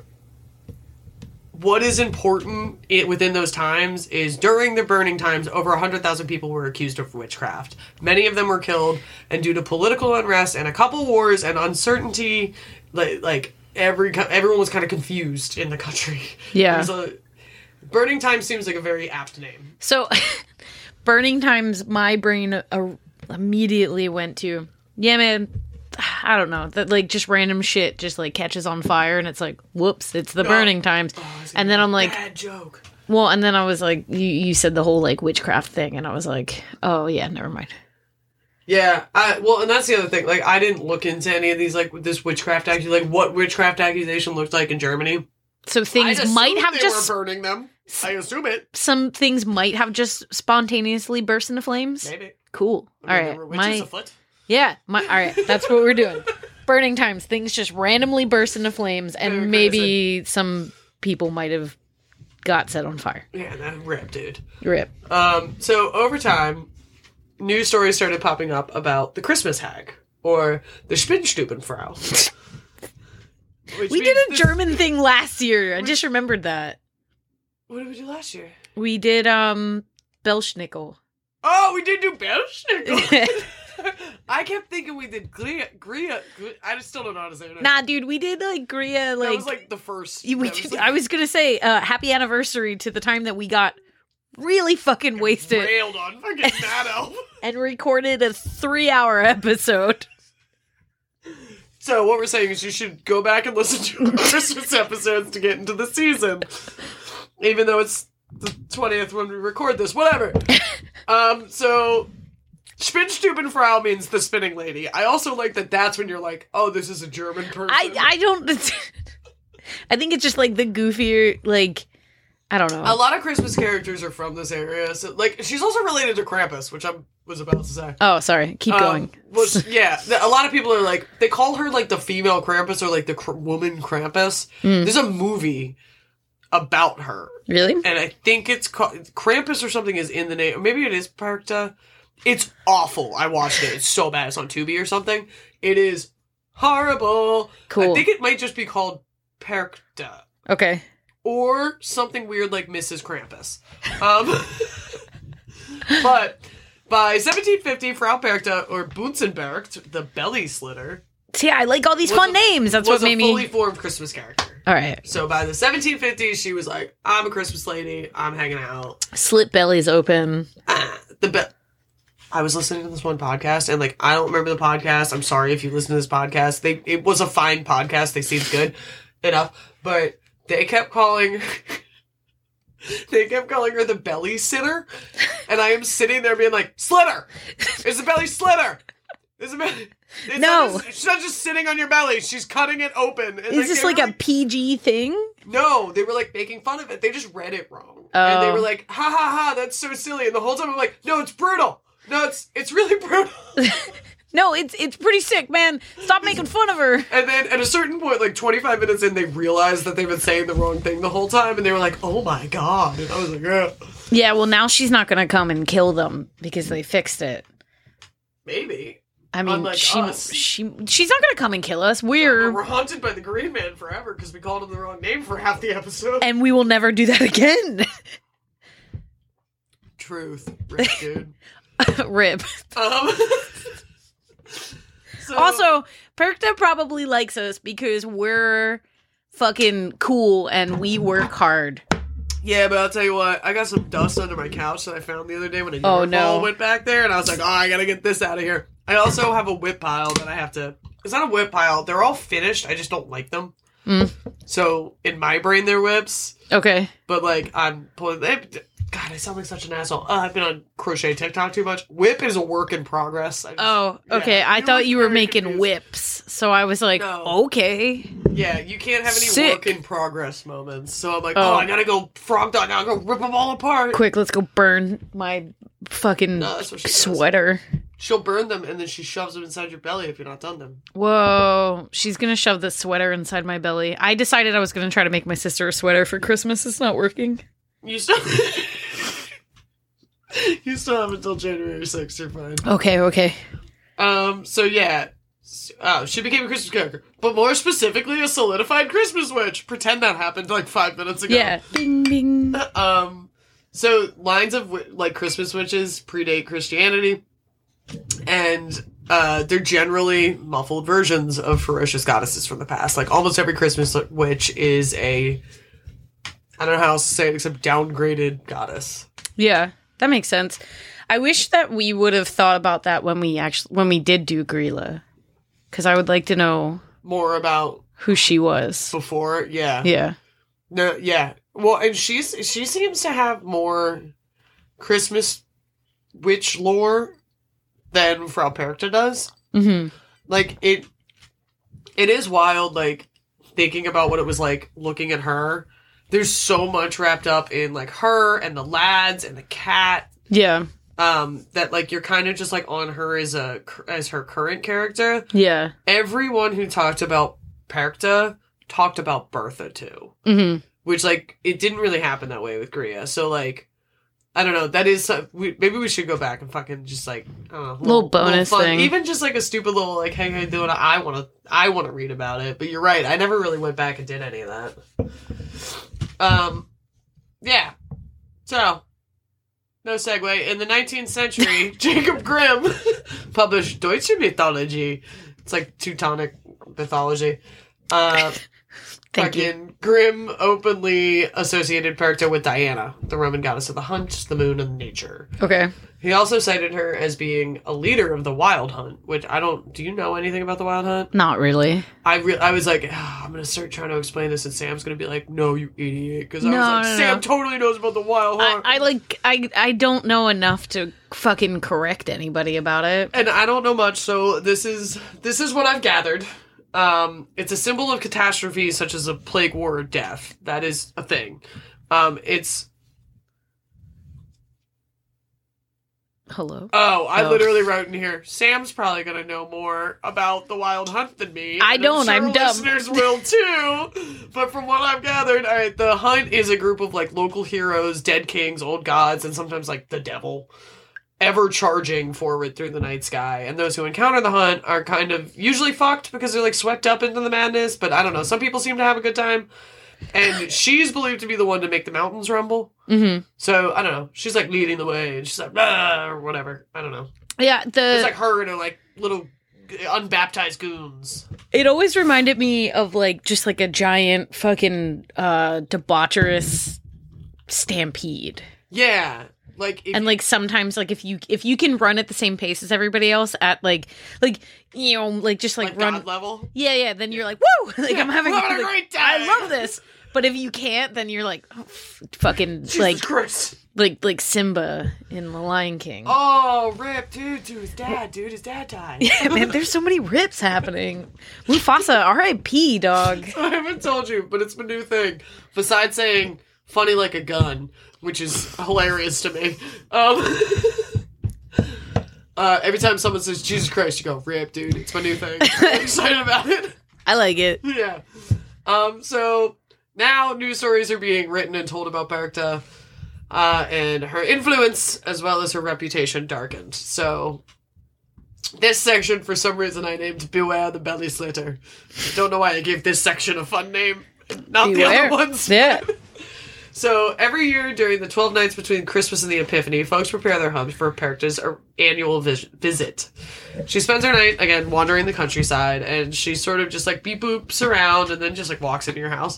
what is important it, within those times is during the Burning Times, over one hundred thousand people were accused of witchcraft. Many of them were killed, and due to political unrest and a couple wars and uncertainty, like, like every everyone was kind of confused in the country. Yeah. It was a, Burning Times seems like a very apt name. So... Burning Times, my brain uh, immediately went to, yeah, man, I don't know, that like just random shit just like catches on fire, and it's like, whoops, it's the no. Burning Times. Oh, and then I'm like, bad joke. Well, and then I was like, you, you said the whole like witchcraft thing, and I was like, oh yeah, never mind. Yeah, I, well, and that's the other thing. Like, I didn't look into any of these, like this witchcraft accusation, like what witchcraft accusation looked like in Germany. So things might have they just were burning them. I assume it. Some things might have just spontaneously burst into flames. Maybe. Cool. I mean, all right. My afoot. yeah. My all right. That's what we're doing. Burning Times. Things just randomly burst into flames, and Very maybe crazy. Some people might have got set on fire. Yeah, that rip, dude. Rip. Um. So over time, news stories started popping up about the Christmas hag or the Spinnstubenfrau. We did a this... German thing last year. I just remembered that. What did we do last year? We did, um, Belschnickel. Oh, we did do Belschnickel! I kept thinking we did Gria, Gria, I still don't know how to say it. Nah, dude, we did, like, Gria, like... That was, like, the first... We was, did, like, I was gonna say, uh, happy anniversary to the time that we got really fucking wasted. Railed on fucking Mad Elf. And recorded a three-hour episode. So what we're saying is you should go back and listen to our Christmas episodes to get into the season. Even though it's the twentieth when we record this. Whatever. um, so, Spinnstubenfrau means the spinning lady. I also like that that's when you're like, oh, this is a German person. I, I don't... I think it's just, like, the goofier, like... I don't know. A lot of Christmas characters are from this area. So, like, she's also related to Krampus, which I was about to say. Oh, sorry. Keep um, going. Well, yeah. A lot of people are like, they call her, like, the female Krampus or, like, the cr- woman Krampus. Mm. There's a movie about her. Really? And I think it's called... Krampus or something is in the name. Or maybe it is Perchta. It's awful. I watched it. It's so bad. It's on Tubi or something. It is horrible. Cool. I think it might just be called Perchta. Okay. Or something weird like Missus Krampus. Um, but by seventeen fifty, Frau Perchta, or Bunsenberg, the belly slitter... See, I like all these fun a, names. That's what made me... was a fully formed Christmas character. All right. So by the seventeen fifties, she was like, I'm a Christmas lady. I'm hanging out. Slit bellies open. Ah, the be- I was listening to this one podcast, and, like, I don't remember the podcast. I'm sorry if you listen to this podcast. They It was a fine podcast. They seemed good enough. But... They kept calling, they kept calling her the belly sitter, and I am sitting there being like, Slitter! It's the belly slitter! It's a belly... It's no! Not just, she's not just sitting on your belly, she's cutting it open. And Is like, this like a like, P G thing? No, they were like making fun of it. They just read it wrong. Oh. And they were like, ha ha ha, that's so silly. And the whole time I'm like, no, it's brutal! No, it's it's really brutal! No, it's it's pretty sick, man. Stop making fun of her. And then at a certain point, like twenty-five minutes in, they realized that they've been saying the wrong thing the whole time, and they were like, "Oh my god!" And I was like, "Yeah, Yeah, well, now she's not gonna come and kill them because they fixed it. maybe." I mean, Unlike she us. she she's not gonna come and kill us. But We're we're haunted by the Green Man forever because we called him the wrong name for half the episode. and we will never do that again. Truth, rip, dude. Rip. Um. so, Also, Perkta probably likes us because we're fucking cool and we work hard. yeah, but I'll tell you what, I got some dust under my couch that I found the other day when a Oh, Neanderthal no. went back there, and I was like, "Oh, I gotta get this out of here." I also have a whip pile that I have to. It's not a whip pile; they're all finished. I just don't like them. Mm. So in my brain, they're whips, Okay. but like I'm pulling. They, God, I sound like such an asshole. Uh, I've been on crochet TikTok too much. Whip is a work in progress. I just- Oh, okay. yeah, I you thought look you were very making confused. whips, so I was like, No. okay. Yeah, you can't have any Sick. work in progress moments. So I'm like, Oh. oh, I gotta go frog dog. I gotta go rip them all apart. Quick, let's go burn my fucking No, that's what she does. sweater. She'll burn them and then she shoves them inside your belly if you're not done them. Whoa, she's gonna shove the sweater inside my belly. I decided I was gonna try to make my sister a sweater for Christmas. It's not working. You still, you still have until January sixth. You're fine. Okay, okay. Um. So yeah, S- oh, she became a Christmas character, but more specifically, a solidified Christmas witch. Pretend that happened like five minutes ago. Yeah. Bing, bing. Um. So lines of wi- like Christmas witches predate Christianity, and uh, they're generally muffled versions of ferocious goddesses from the past. Like almost every Christmas witch is a, I don't know how else to say it except downgraded goddess. Yeah, that makes sense. I wish that we would have thought about that when we actually when we did do Grilla, because I would like to know More about who she was. before, yeah, Yeah. no, yeah. Well, and she's she seems to have more Christmas witch lore than Frau Perkta does. Mm-hmm. Like it, it is wild. Like thinking about what it was like looking at her. There's so much wrapped up in like her and the lads and the cat. Yeah. Um, that like you're kind of just like on her as a as her current character. Yeah. Everyone who talked about Perkta talked about Bertha too, Mm-hmm. which like it didn't really happen that way with Gria. So like. I don't know. That is some- we, maybe we should go back and fucking just like I don't know, Little bonus fun. thing. even just like a stupid little like hey hey doing. I want to I want to read about it. But you're right. I never really went back and did any of that. Um, yeah. So no segue. In the nineteenth century, Jacob Grimm published Deutsche Mythologie. It's like Teutonic mythology. Uh, Thank you. Fucking Grimm openly associated Perkta with Diana, the Roman goddess of the hunt, the moon, and nature. Okay. He also cited her as being a leader of the Wild Hunt, which I don't. Do you know anything about the Wild Hunt? Not really. I re- I was like, "Ah, I'm gonna start trying to explain this, and Sam's gonna be like, "No, you idiot," because I No, was like, no, "Sam no. totally knows about the Wild I, Hunt," I like I I don't know enough to fucking correct anybody about it. and I don't know much. So this is this is what I've gathered. Um, it's a symbol of catastrophe, such as a plague, war, or death. That is a thing. Um, it's Hello. Oh, I Oh. literally wrote in here. Sam's probably gonna know more about the Wild Hunt than me. I and don't, sure I'm dumb. Listeners will too. But from what I've gathered, all right, the Hunt is a group of like local heroes, dead kings, old gods, and sometimes like the devil, ever charging forward through the night sky. And those who encounter the Hunt are kind of usually fucked because they're like swept up into the madness. But I don't know. Some people seem to have a good time. And she's believed to be the one to make the mountains rumble. Mm-hmm. So, I don't know. She's, like, leading the way, and she's like, ah, or whatever. I don't know. Yeah, the It's like her and her, like, little unbaptized goons. it always reminded me of like just like a giant fucking uh debaucherous stampede. Yeah. Like, if And like sometimes like if you if you can run at the same pace as everybody else at like like you know like just like, like, run God level. yeah yeah then you're like woo like I'm having, We're having a like, great time. I love this. But if you can't, then you're like oh, f- fucking Jesus like Christ. like like Simba in The Lion King. Oh, rip, dude, dude, his dad, dude, his dad died. Yeah, man, there's so many rips happening. Mufasa, R I P dog. I haven't told you, but it's my new thing. Besides saying funny like a gun, which is hilarious to me. Um, Uh, every time someone says Jesus Christ, you go, rip, dude. It's my new thing. I'm excited about it. I like it. Yeah. Um, so now news stories are being written and told about Berchta, uh, and her influence as well as her reputation darkened. So this section, for some reason, I named Beware the Belly Slitter. Don't know why I gave this section a fun name, not Beware. the other ones. Yeah. So every year during the twelve nights between Christmas and the Epiphany, folks prepare their homes for Berchta's annual vis- visit. She spends her night, again, wandering the countryside, and she sort of just, like, beep boops around and then just, like, walks into your house.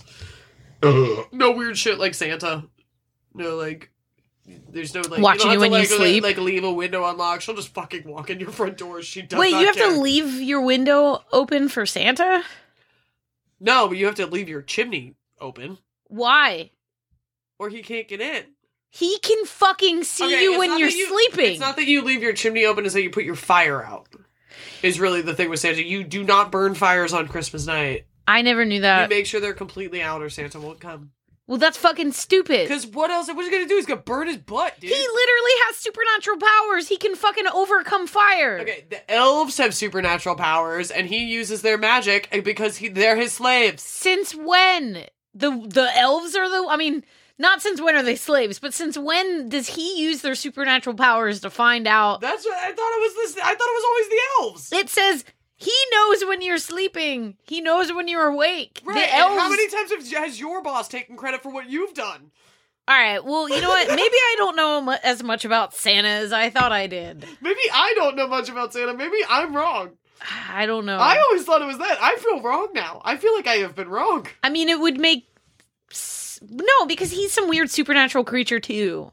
No weird shit like Santa. No, like, there's no, like, Watching you, you don't have when to, you like, sleep. Like, leave a window unlocked. She'll just fucking walk in your front door. She does Wait, not you have care. to leave your window open for Santa? No, but you have to leave your chimney open, Why? or he can't get in. He can fucking see Okay, you it's when not you're that you- sleeping. It's not that you leave your chimney open, it's that you put your fire out. Is really the thing with Santa. You do not burn fires on Christmas night. I never knew You that. make sure they're completely out or Santa won't come. Well, that's fucking stupid. Because what else? What's he gonna do? He's gonna burn his butt, dude. He literally has supernatural powers. He can fucking overcome fire. Okay, the elves have supernatural powers, and he uses their magic because he, they're his slaves. Since when? The the elves are the I mean, not since when are they slaves, but since when does he use their supernatural powers to find out? That's what I thought it was. This. I thought it was always the elves. It says he knows when you're sleeping. He knows when you're awake. Right. The and elves. how many times have, has your boss taken credit for what you've done? All right. Well, you know what? Maybe I don't know mu- as much about Santa as I thought I did. Maybe I don't know much about Santa. Maybe I'm wrong. I don't know. I always thought it was that. I feel wrong now. I feel like I have been wrong. I mean, it would make s- no because he's some weird supernatural creature too.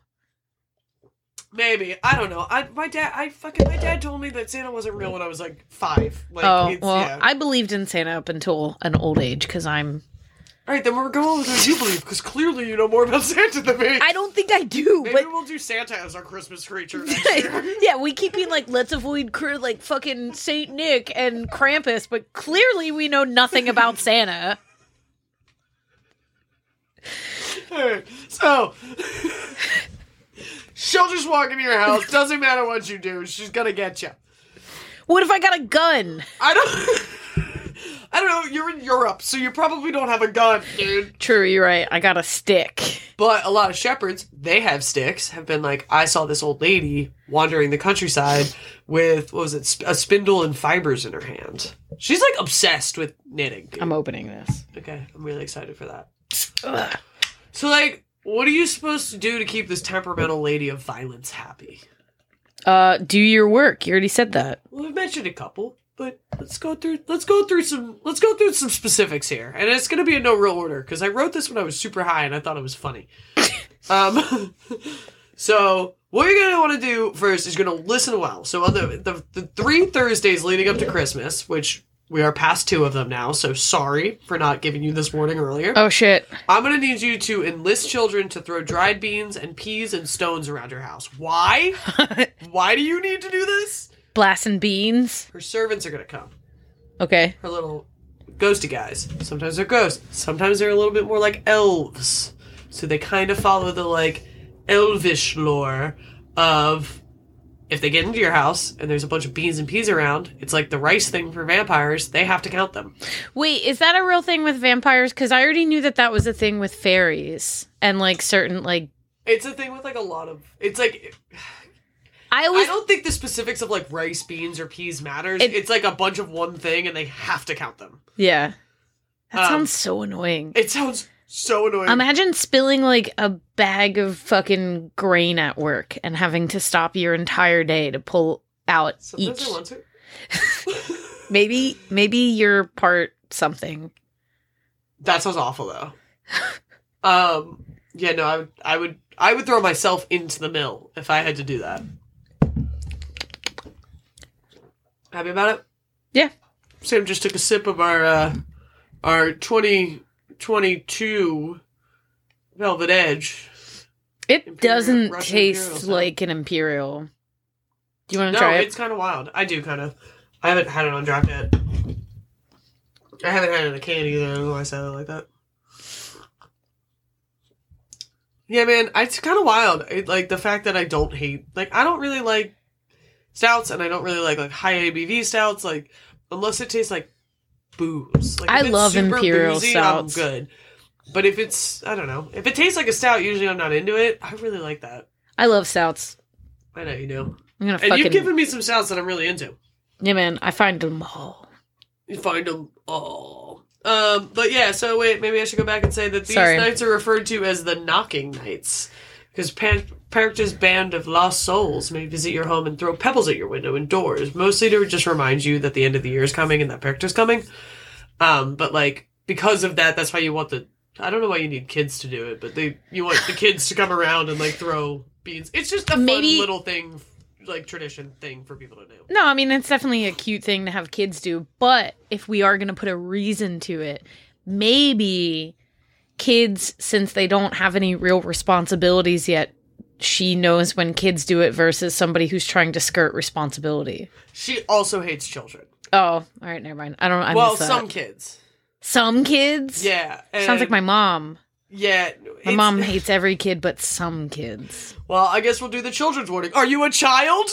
Maybe. I don't know. I my dad I fucking my dad told me that Santa wasn't real when I was like five. Like Oh it's, well, yeah. I believed in Santa up until an old age because I'm. Alright, then we're going with what you believe, because clearly you know more about Santa than me. I don't think I do, Maybe but we'll do Santa as our Christmas creature next year. yeah, we keep being like, let's avoid cr- like fucking Saint Nick and Krampus, but clearly we know nothing about Santa. Alright, so she'll just walk into your house, doesn't matter what you do, she's gonna get you. What if I got a gun? I don't I don't know, you're in Europe, so you probably don't have a gun, dude. True, you're right. I got a stick. But a lot of shepherds, they have sticks, have been like, I saw this old lady wandering the countryside with, what was it, sp- a spindle and fibers in her hand. She's like obsessed with knitting. Dude. I'm opening this. Okay, I'm really excited for that. Ugh. So, like, what are you supposed to do to keep this temperamental lady of violence happy? Uh, do your work. You already said that. Well, we've mentioned a couple, but let's go through. Let's go through some. Let's go through some specifics here, and it's going to be in no real order because I wrote this when I was super high and I thought it was funny. um, so what you're going to want to do first is you're going to listen well. So on the, the the three Thursdays leading up to Christmas, which we are past two of them now, so sorry for not giving you this warning earlier. Oh shit. I'm going to need you to enlist children to throw dried beans and peas and stones around your house. Why? Why do you need to do this? Blasting beans. Her servants are going to come. Okay. Her little ghosty guys. Sometimes they're ghosts. Sometimes they're a little bit more like elves. So they kind of follow the, like, elvish lore of if they get into your house and there's a bunch of beans and peas around, it's like the rice thing for vampires. They have to count them. Wait, is that a real thing with vampires? Because I already knew that that was a thing with fairies and like certain like. It's a thing with like a lot of. It's like. I always. I don't think the specifics of like rice, beans, or peas matters. It- it's like a bunch of one thing and they have to count them. Yeah. That Um, sounds so annoying. It sounds so annoying. Imagine spilling like a bag of fucking grain at work and having to stop your entire day to pull out Sometimes each. I want to. Maybe, maybe you're part something. That sounds awful though. um. Yeah. No. I would. I would. I would throw myself into the mill if I had to do that. Happy about it? Yeah. Sam just took a sip of our uh, our twenty twenty-two Velvet Edge. It Imperial- doesn't Russian taste Imperial style. like an imperial. Do you want to No, try it? it's kind of wild. I do kind of. I haven't had it on draft yet. I haven't had it in a can either. I don't know why I said it like that. Yeah, man, it's kind of wild. It, like the fact that I don't hate. Like I don't really like. stouts, and I don't really like like high A B V stouts, like unless it tastes like booze. Like, I if it's love super imperial boozy, stouts. I'm good. But if it's, I don't know, if it tastes like a stout, usually I'm not into it. I really like that. I love stouts. I know you do. I'm gonna And fucking... you've given me some stouts that I'm really into. Yeah, man, I find them all. You find them all. Um, but yeah, so wait, maybe I should go back and say that these Sorry. nights are referred to as the knocking nights. Because Pan- Pericta's band of lost souls may visit your home and throw pebbles at your window and doors, mostly to just remind you that the end of the year is coming and that Pericta's coming. Um, but like, because of that, that's why you want the... I don't know why you need kids to do it, but they you want the kids to come around and like throw beans. It's just a Maybe- fun little thing, like tradition thing for people to do. No, I mean, it's definitely a cute thing to have kids do, but if we are going to put a reason to it, maybe kids, since they don't have any real responsibilities yet, she knows when kids do it versus somebody who's trying to skirt responsibility. She also hates children. Oh, all right, never mind. I don't. I well, missed that. some kids. Some kids. Yeah, Sounds like my mom. Yeah, My it's- mom hates every kid, but some kids. Well, I guess we'll do the children's warning. Are you a child?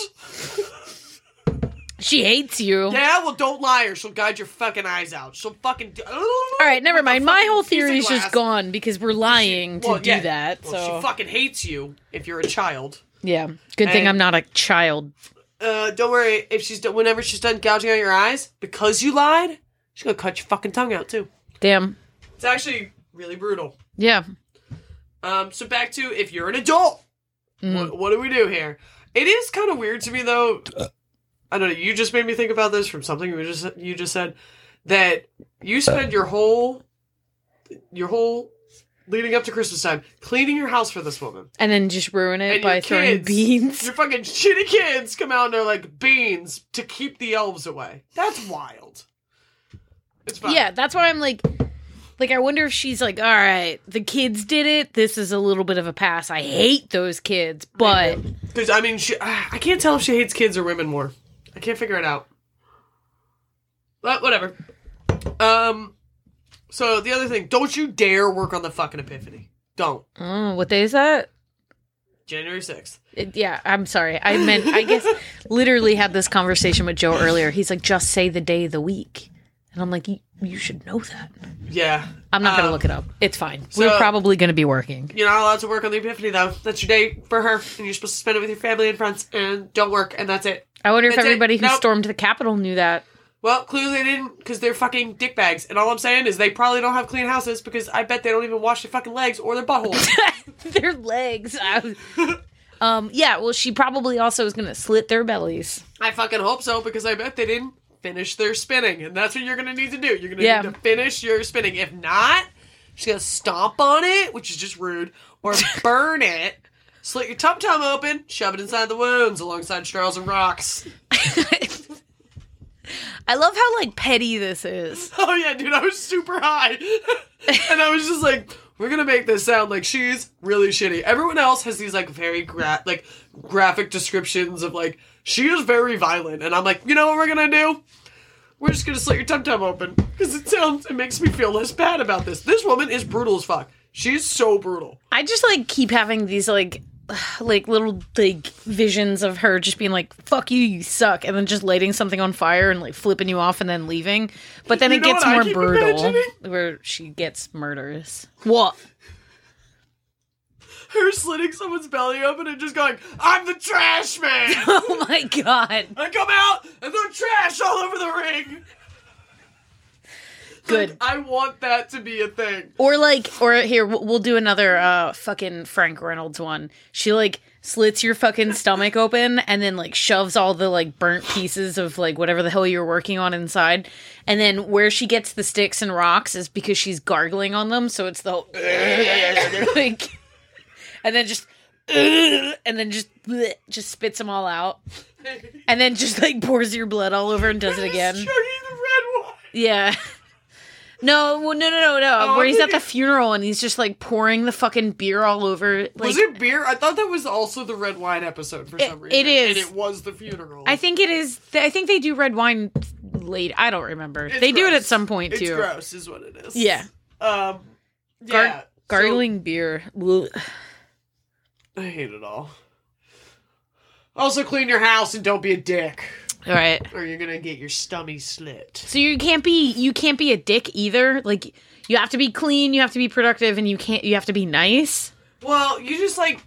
She hates you. Yeah, well, don't lie, or she'll guide your fucking eyes out. She'll fucking. Do- All right, never With a mind. My fucking whole piece of theory is just glass. gone because we're lying to Well, do yeah. that. Well, So she fucking hates you if you're a child. yeah, good thing And- I'm not a child. Uh, don't worry. If she's done, whenever she's done gouging out your eyes because you lied, she's gonna cut your fucking tongue out too. Damn. It's actually really brutal. Yeah. Um, so back to if you're an adult, Mhm. what, what do we do here? It is kind of weird to me though. I don't know. You just made me think about this from something you just you just said that you spend your whole your whole leading up to Christmas time cleaning your house for this woman. And then just ruin it And by your throwing kids, beans. Your fucking shitty kids come out and they're like beans to keep the elves away. That's wild. It's fine. Yeah, that's why I'm like, like I wonder if she's like, all right, the kids did it. This is a little bit of a pass. I hate those kids, but Because, I mean, she, I can't tell if she hates kids or women more. I can't figure it out. But, whatever. Um, so, the other thing, don't you dare work on the fucking Epiphany. Don't. oh, what day is that? January sixth. It, yeah, I'm sorry. I meant, I guess, literally had this conversation with Joe earlier. He's like, just say the day of the week. And I'm like, you, you should know that. Yeah. I'm not going to Um, look it up. It's fine. so- We're probably going to be working. You're not allowed to work on the Epiphany, though. That's your day for her, and you're supposed to spend it with your family and friends, and don't work, and that's it. I wonder if That's it. everybody who Nope. stormed the Capitol knew that. Well, clearly they didn't, because they're fucking dickbags. And all I'm saying is they probably don't have clean houses, because I bet they don't even wash their fucking legs or their buttholes. Their legs. I was- um, yeah, well, she probably also is going to slit their bellies. I fucking hope so, because I bet they didn't finish their spinning. And that's what you're going to need to do. You're going to Yeah. need to finish your spinning. If not, she's going to stomp on it, which is just rude, or burn it, slit your tum-tum open, shove it inside the wounds alongside straws and rocks. I love how, like, petty this is. Oh yeah, dude, I was super high. And I was just like, we're gonna make this sound like she's really shitty. Everyone else has these like very gra- like graphic descriptions of like, she is very violent. And I'm like, you know what we're gonna do? We're just gonna slit your tum-tum open. Because it sounds, it makes me feel less bad about this. This woman is brutal as fuck. She's so brutal. I just, like, keep having these, like, like, little, like, visions of her just being like, fuck you, you suck, and then just lighting something on fire and, like, flipping you off and then leaving. But then You it know gets what I more keep brutal, imagining? where she gets murderous. What? Her slitting someone's belly open and just going, I'm the trash man! Oh my god. I come out and throw trash all over the ring! Good. Like, I want that to be a thing. Or like, or here, we'll we'll do another uh fucking Frank Reynolds one. She like slits your fucking stomach open and then like shoves all the like burnt pieces of like whatever the hell you're working on inside. And then where she gets the sticks and rocks is because she's gargling on them. So it's the whole, like, and then just, and then just, just spits them all out. And then just like pours your blood all over and does it again. Chugging the red wine. Yeah. No, well, no, no, no, no. Oh, Where he's I'm at the thinking- funeral and he's just like pouring the fucking beer all over. Like, Was it beer? I thought that was also the red wine episode for It- some reason. it is. And it was the funeral. I think it is. I think they do red wine late. I don't remember. It's they do it gross. at some point It's too. gross, is what it is. Yeah. Um. Gar- Yeah. gargling beer. Ugh. So, I hate it all. Also, clean your house and don't be a dick, All right. or you're gonna get your stomach slit. So you can't be you can't be a dick either. Like you have to be clean, you have to be productive, and you can't you have to be nice. Well, you just like.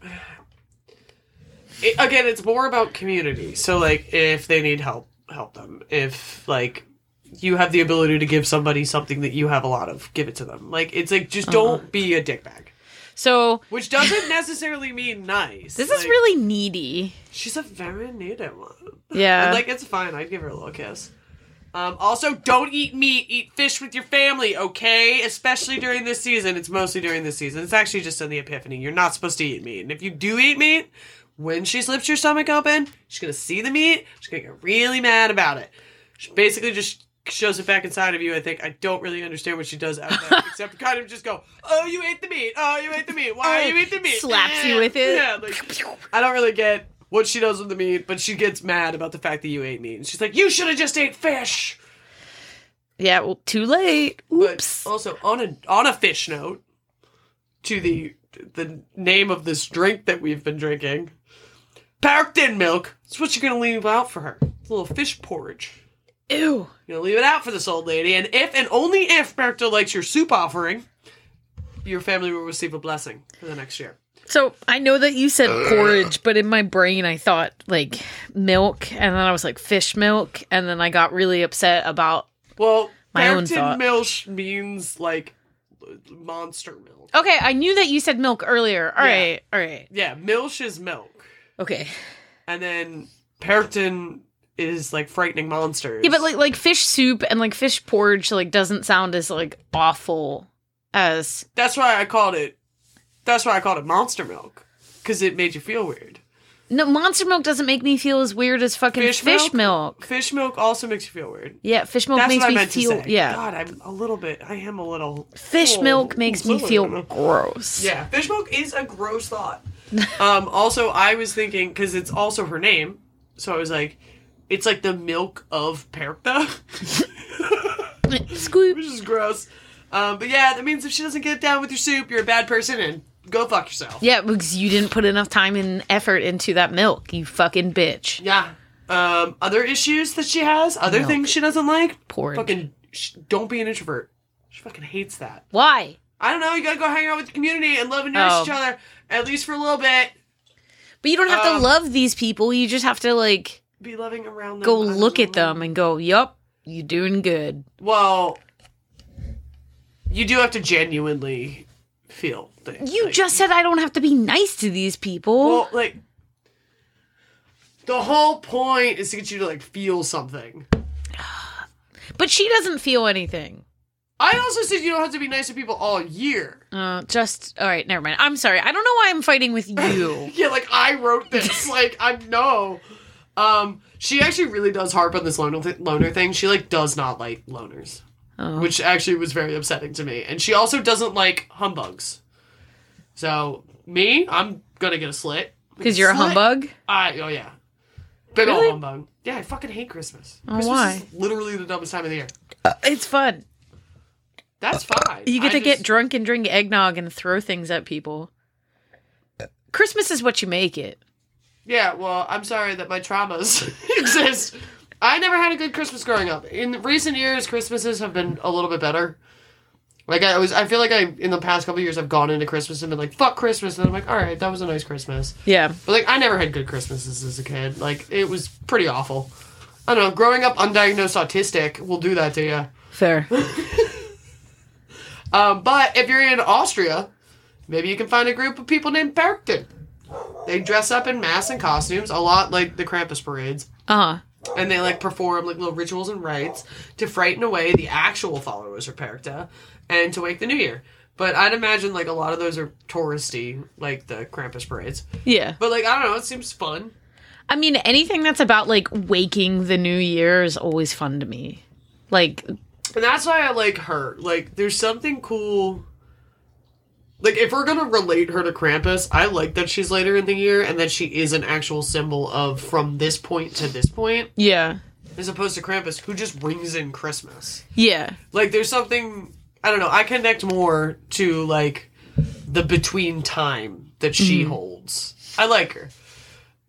It, again, it's more about community. So, like, if they need help, help them. If like you have the ability to give somebody something that you have a lot of, give it to them. Like, it's like just don't uh-huh. be a dickbag. So Which doesn't necessarily mean nice. this like, is really needy. She's a very needy one. Yeah. And, like, it's fine. I'd give her a little kiss. Um, also, don't eat meat. Eat fish with your family, okay? Especially during this season. It's mostly during this season. It's actually just in the Epiphany. You're not supposed to eat meat. And if you do eat meat, when she slips your stomach open, she's going to see the meat. She's going to get really mad about it. She basically just shows it back inside of you, I think. I don't really understand what she does out of that, except kind of just go, oh, you ate the meat. Oh, you ate the meat. Why you ate the meat? Slaps you with it. Yeah, like, I don't really get what she does with the meat, but she gets mad about the fact that you ate meat. And she's like, you should have just ate fish. Yeah, well, too late. Oops. But also, on a on a fish note, to the the name of this drink that we've been drinking, Parkton milk. That's what you're going to leave out for her. It's a little fish porridge. Ew. You're going to leave it out for this old lady, and if and only if Parkton likes your soup offering, your family will receive a blessing for the next year. So I know that you said porridge, but in my brain I thought like milk, and then I was like fish milk, and then I got really upset about. Well, My own Parkton thought. milk means like monster milk. Okay, I knew that you said milk earlier. All Yeah. right, all right. Yeah, milk is milk. Okay. And then Parkton is like frightening monsters. Yeah, but like like fish soup and like fish porridge like doesn't sound as like awful as That's why I called it. That's why I called it monster milk, because it made you feel weird. no monster milk doesn't make me feel as weird as fucking fish, Fish milk? milk? Fish milk also makes you feel weird. Yeah, fish milk That's makes what I me meant feel to say. yeah. God, I'm a little bit. I am a little. Fish oh, milk makes me so- feel gross. Yeah, fish milk is a gross thought. um, also, I was thinking, because it's also her name, so I was like, it's like the milk of Perkta, Scoop. which is gross. Um, but yeah, that means if she doesn't get down with your soup, you're a bad person and go fuck yourself. Yeah, because you didn't put enough time and effort into that milk, you fucking bitch. Yeah. Um, other issues that she has, other Milk. things she doesn't like, Porridge. fucking sh- don't be an introvert. She fucking hates that. Why? I don't know, you gotta go hang out with the community and love and nourish Oh. each other, at least for a little bit. But you don't have Um, to love these people. You just have to like Be loving around them. go I don't look know. at them and go, "Yup, you doing good." Well, you do have to genuinely feel things. You like- just said I don't have to be nice to these people. Well, like, the whole point is to get you to, like, feel something. But she doesn't feel anything. I also said you don't have to be nice to people all year. Uh, just all right. Never mind. I'm sorry. I don't know why I'm fighting with you. Yeah, like, I wrote this. like, I know. Um, she actually really does harp on this loner, th- loner thing. She, like, does not like loners. Oh. Which actually was very upsetting to me. And she also doesn't like humbugs. So, me, I'm gonna get a slit. Because you're a Slit. humbug. I, oh, yeah. Big Really? ol' humbug. Yeah, I fucking hate Christmas. Oh, Christmas why? is literally the dumbest time of the year. It's fun. That's fine. You get I to get just- drunk and drink eggnog and throw things at people. Christmas is what you make it. Yeah, well, I'm sorry that my traumas exist. I never had a good Christmas growing up. In recent years, Christmases have been a little bit better. Like, I was, I feel like I, in the past couple of years, I've gone into Christmas and been like, fuck Christmas. And I'm like, alright, that was a nice Christmas. Yeah. But, like, I never had good Christmases as a kid. Like, it was pretty awful. I don't know, growing up undiagnosed autistic will do that to you. Fair. Um, but if you're in Austria, maybe you can find a group of people named Parkton. They dress up in masks and costumes, a lot like the Krampus parades. Uh huh. And they, like, perform, like, little rituals and rites to frighten away the actual followers of Perkta and to wake the new year. But I'd imagine, like, a lot of those are touristy, like the Krampus parades. Yeah. But, like, I don't know, it seems fun. I mean, anything that's about like waking the new year is always fun to me. Like, And that's why I like her. Like, there's something cool. Like, if we're gonna relate her to Krampus, I like that she's later in the year and that she is an actual symbol of from this point to this point, yeah. as opposed to Krampus, who just brings in Christmas. Yeah. Like, there's something, I don't know, I connect more to, like, the between time that she holds. I like her.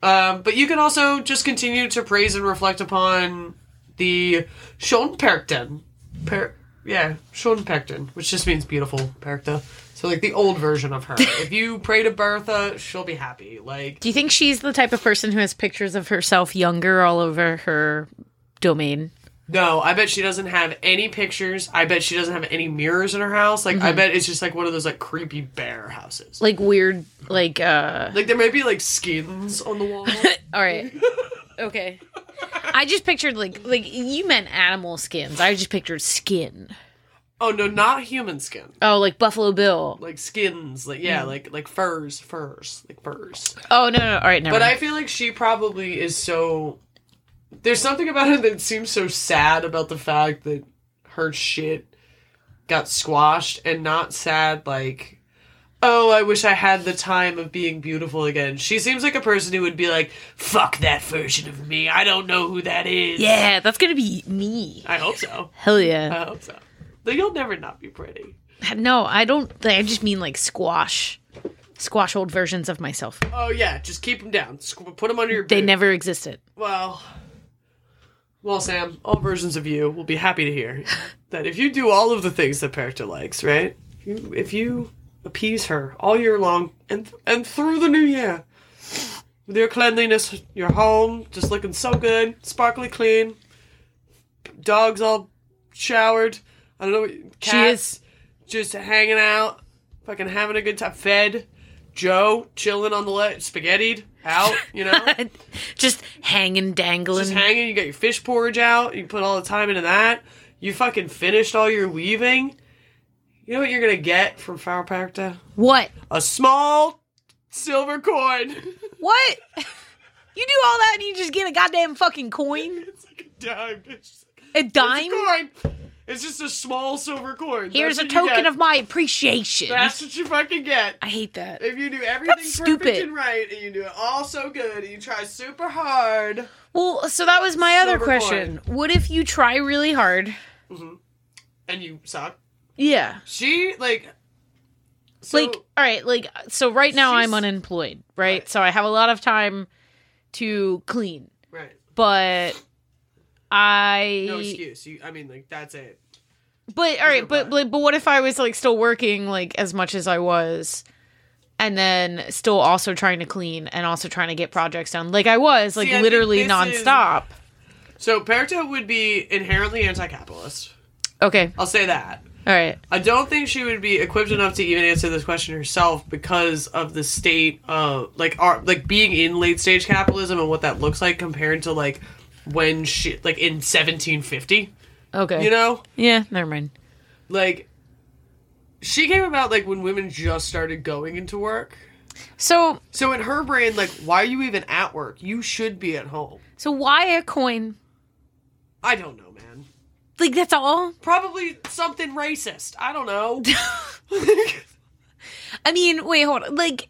Um, but you can also just continue to praise and reflect upon the Schönperkten. Per- yeah, Schönperkten, which just means beautiful Perkta. So, like, the old version of her. If you pray to Bertha, she'll be happy. Like, Do you think she's the type of person who has pictures of herself younger all over her domain? no, I bet she doesn't have any pictures. I bet she doesn't have any mirrors in her house. Like, I bet it's just, like, one of those, like, creepy bear houses. Like weird, like, uh... Like, there might be, like, skins on the wall. All right. Okay. I just pictured, like, like, you meant animal skins. I just pictured skin. Oh, no, not human skin. Oh, like Buffalo Bill. Like, skins. Like, yeah, like, like furs. Furs. Like, furs. Oh, no, no, all right, never But I mind. feel like she probably is so... There's something about her that seems so sad about the fact that her shit got squashed, and not sad like, oh, I wish I had the time of being beautiful again. She seems like a person who would be like, fuck that version of me. I don't know who that is. Yeah, that's gonna be me. I hope so. Hell yeah. I hope so. But you'll never not be pretty. No, I don't, I just mean, like, squash. Squash old versions of myself. Oh, yeah. Just keep them down. Squ- Put them under your They bed. never existed. Well... Well, Sam, all versions of you will be happy to hear that if you do all of the things that Perkta likes, right? If you, if you appease her all year long and and through the new year with your cleanliness, your home just looking so good, sparkly clean, dogs all showered, I don't know, cats just hanging out, fucking having a good time, fed, Joe chilling on the ledge, spaghettied out, you know? Just hanging, dangling. Just hanging, you got your fish porridge out, you put all the time into that, you fucking finished all your weaving. You know what you're gonna get from Farrah Perkta? What? A small silver coin. What? You do all that and you just get a goddamn fucking coin? It's like a dime. It's just A it's dime? a coin. It's just a small silver coin. Here's a That's what you token get. of my appreciation. That's what you fucking get. I hate that. If you do everything That's perfect stupid. and right, and you do it all so good, and you try super hard. Well, so that was my other Silver question. What if you try really hard? And you suck. Yeah. She, like... So, Like, all right, like, so right now She's- I'm unemployed, right? Right. So I have a lot of time to clean, right. but I... No excuse. You, I mean, like, that's it. But, all right, no but, but, but what if I was, like, still working, like, as much as I was, and then still also trying to clean and also trying to get projects done? Like, I was, like, See, I think literally this nonstop. So, Perkta would be inherently anti-capitalist. Okay, I'll say that. all right. I don't think she would be equipped enough to even answer this question herself because of the state of, like, our, like, being in late-stage capitalism and what that looks like compared to, like, when she, like, in seventeen fifty, Okay. you know? Yeah, never mind. Like, she came about, like, when women just started going into work. So, So in her brain, like, why are you even at work? You should be at home. so why a coin? I don't know, man. Like, that's all? Probably something racist. I don't know. I mean, wait, hold on. Like,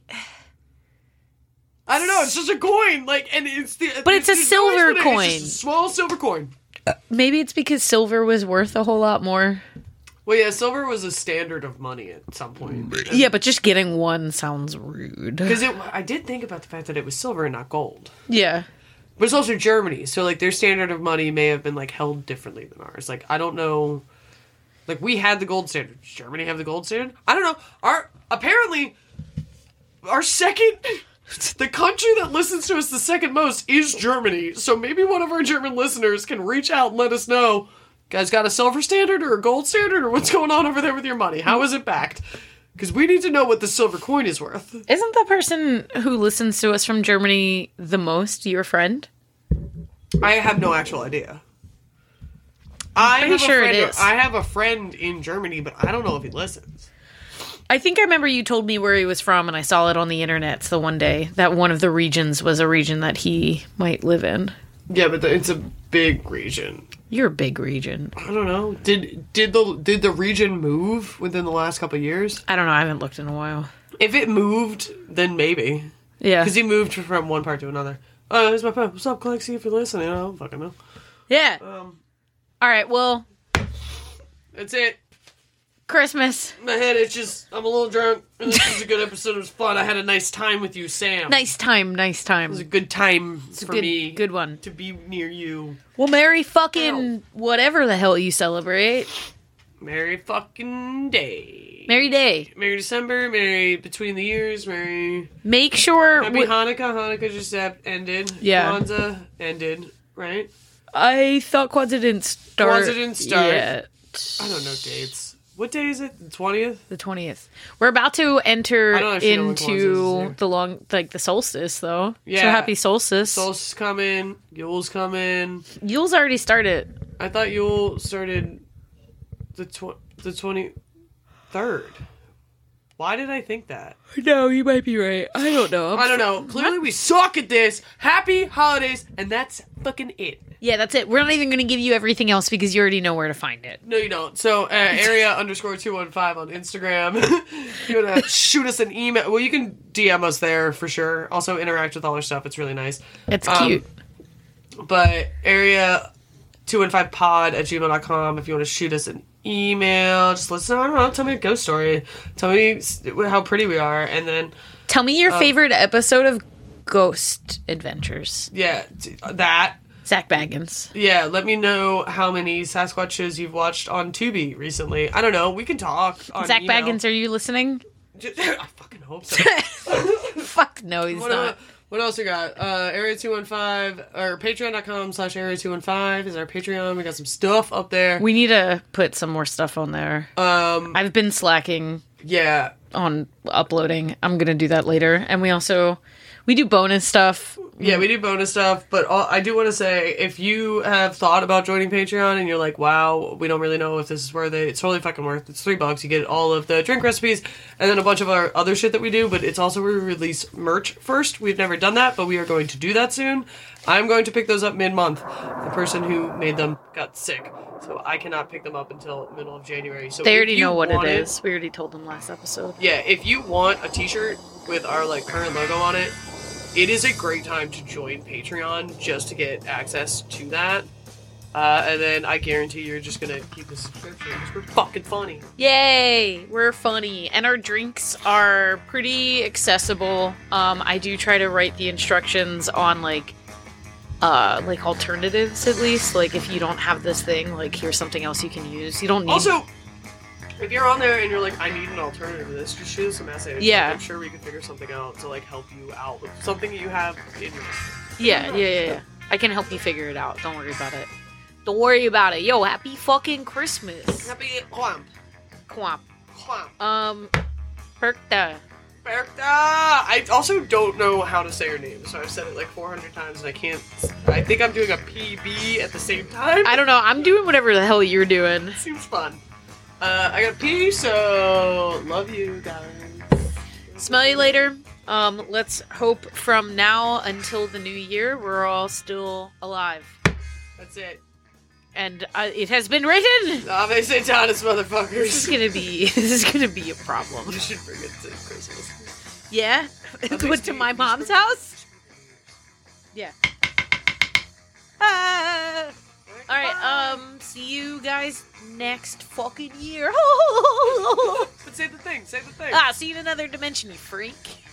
I don't know. It's just a coin. Like, and it's the. But it's a there's no silver explanation. coin. It's just a small silver coin. maybe it's because silver was worth a whole lot more. Well, yeah, silver was a standard of money at some point. Yeah, but just getting one sounds rude. Because it, I did think about the fact that it was silver and not gold. Yeah. But it's also Germany, so like their standard of money may have been like held differently than ours. Like I don't know. Like we had the gold standard. Does Germany have the gold standard? I don't know. Our apparently our second. The country that listens to us the second most is Germany. So maybe one of our German listeners can reach out and let us know. Guys got a silver standard or a gold standard or what's going on over there with your money? How is it backed? Because we need to know what the silver coin is worth. Isn't the person who listens to us from Germany the most your friend? I have no actual idea. I pretty have sure a it friend, is. I have a friend in Germany, but I don't know if he listens. I think I remember you told me where he was from, and I saw it on the internet the one day, that one of the regions was a region that he might live in. Yeah, but the, it's a big region. You're a big region. I don't know. Did did the did the region move within the last couple of years? I don't know. I haven't looked in a while. If it moved, then maybe. Yeah. Because he moved from one part to another. Oh, here's my phone. What's up, Clancy? If you're listening, I don't fucking know. Yeah. Um, All right. Well, that's it. Christmas. My head itches. I'm a little drunk. And this was a good episode. It was fun. I had a nice time with you, Sam. Nice time, nice time. It was a good time a for good, me. Good one. To be near you. Well, Merry fucking whatever the hell you celebrate. Merry fucking day. Merry day. Merry December. Merry between the years. Merry. Make sure. Happy w- Hanukkah. Hanukkah just ap- ended. Yeah. Kwanzaa ended. Right. I thought Kwanzaa didn't start. Kwanzaa didn't start. Yet. I don't know dates. What day is it? The twentieth? The twentieth. We're about to enter I don't actually know when Kwanzaa is into here. the long, like the solstice, though. Yeah. So happy solstice. Solstice coming. Yule's coming. Yule's already started. I thought Yule started the tw- the twenty-third. Why did I think that? No, you might be right. I don't know. I don't know. Clearly we suck at this. Happy holidays, and that's fucking it. Yeah, that's it. We're not even going to give you everything else because you already know where to find it. No, you don't. So, uh, area underscore two one five on Instagram. If you want to shoot us an email, well, you can D M us there for sure. Also, interact with all our stuff. It's really nice. It's Um, cute. But area two one five pod at gmail dot com if you want to shoot us an email. Just listen. I don't know. Tell me a ghost story. Tell me how pretty we are. And then, Tell me your um, favorite episode of Ghost Adventures. yeah, d- that. Zach Baggins. Yeah, let me know how many Sasquatch shows you've watched on Tubi recently. I don't know. We can talk on Zach email. Baggins, are you listening? Just- I fucking hope so. Fuck no, he's What, not. uh, what else we got? Uh, area two one five, or patreon.com slash area two one five is our Patreon. We got some stuff up there. We need to put some more stuff on there. Um, I've been slacking yeah. on uploading. I'm going to do that later. And we also, we do bonus stuff. Yeah, we do bonus stuff, but all, I do want to say, if you have thought about joining Patreon and you're like, wow, we don't really know if this is worth it, it's totally fucking worth it. It's three bucks. You get all of the drink recipes and then a bunch of our other shit that we do, but it's also where we release merch first. We've never done that, but we are going to do that soon. I'm going to pick those up mid-month. The person who made them got sick, so I cannot pick them up until middle of January. So They if already you know what it want is. We already told them last episode. Yeah, if you want a t-shirt with our like current logo on it, it is a great time to join Patreon just to get access to that. Uh, and then I guarantee you're just gonna keep the subscription because we're fucking funny. Yay! We're funny. And our drinks are pretty accessible. Um, I do try to write the instructions on like uh like alternatives at least. Like if you don't have this thing, like here's something else you can use. You don't need Also, if you're on there and you're like, I need an alternative to this, just shoot us a message. Yeah. Like, I'm sure we can figure something out to like help you out with something that you have in your Yeah, yeah, yeah, yeah. I can help you figure it out. Don't worry about it. Don't worry about it. Yo, happy fucking Christmas. Happy Quamp. Quamp. Quamp. Um, Perkta. Bertha! I also don't know how to say her name, so I've said it like four hundred times and I can't. I think I'm doing a P B at the same time. I don't know. I'm doing whatever the hell you're doing. Seems fun. Uh, I got pee, so love you guys. Smell you later. Um, let's hope from now until the new year we're all still alive. That's it. And uh, it has been written. Ave Satanis, motherfuckers. This is gonna be. This is gonna be a problem. You should bring it to Christmas. Yeah. At Go least to we- my mom's house. Yeah. Ah. All right. Um. See you guys next fucking year. But say the thing, say the thing. Ah. See you in another dimension, you freak.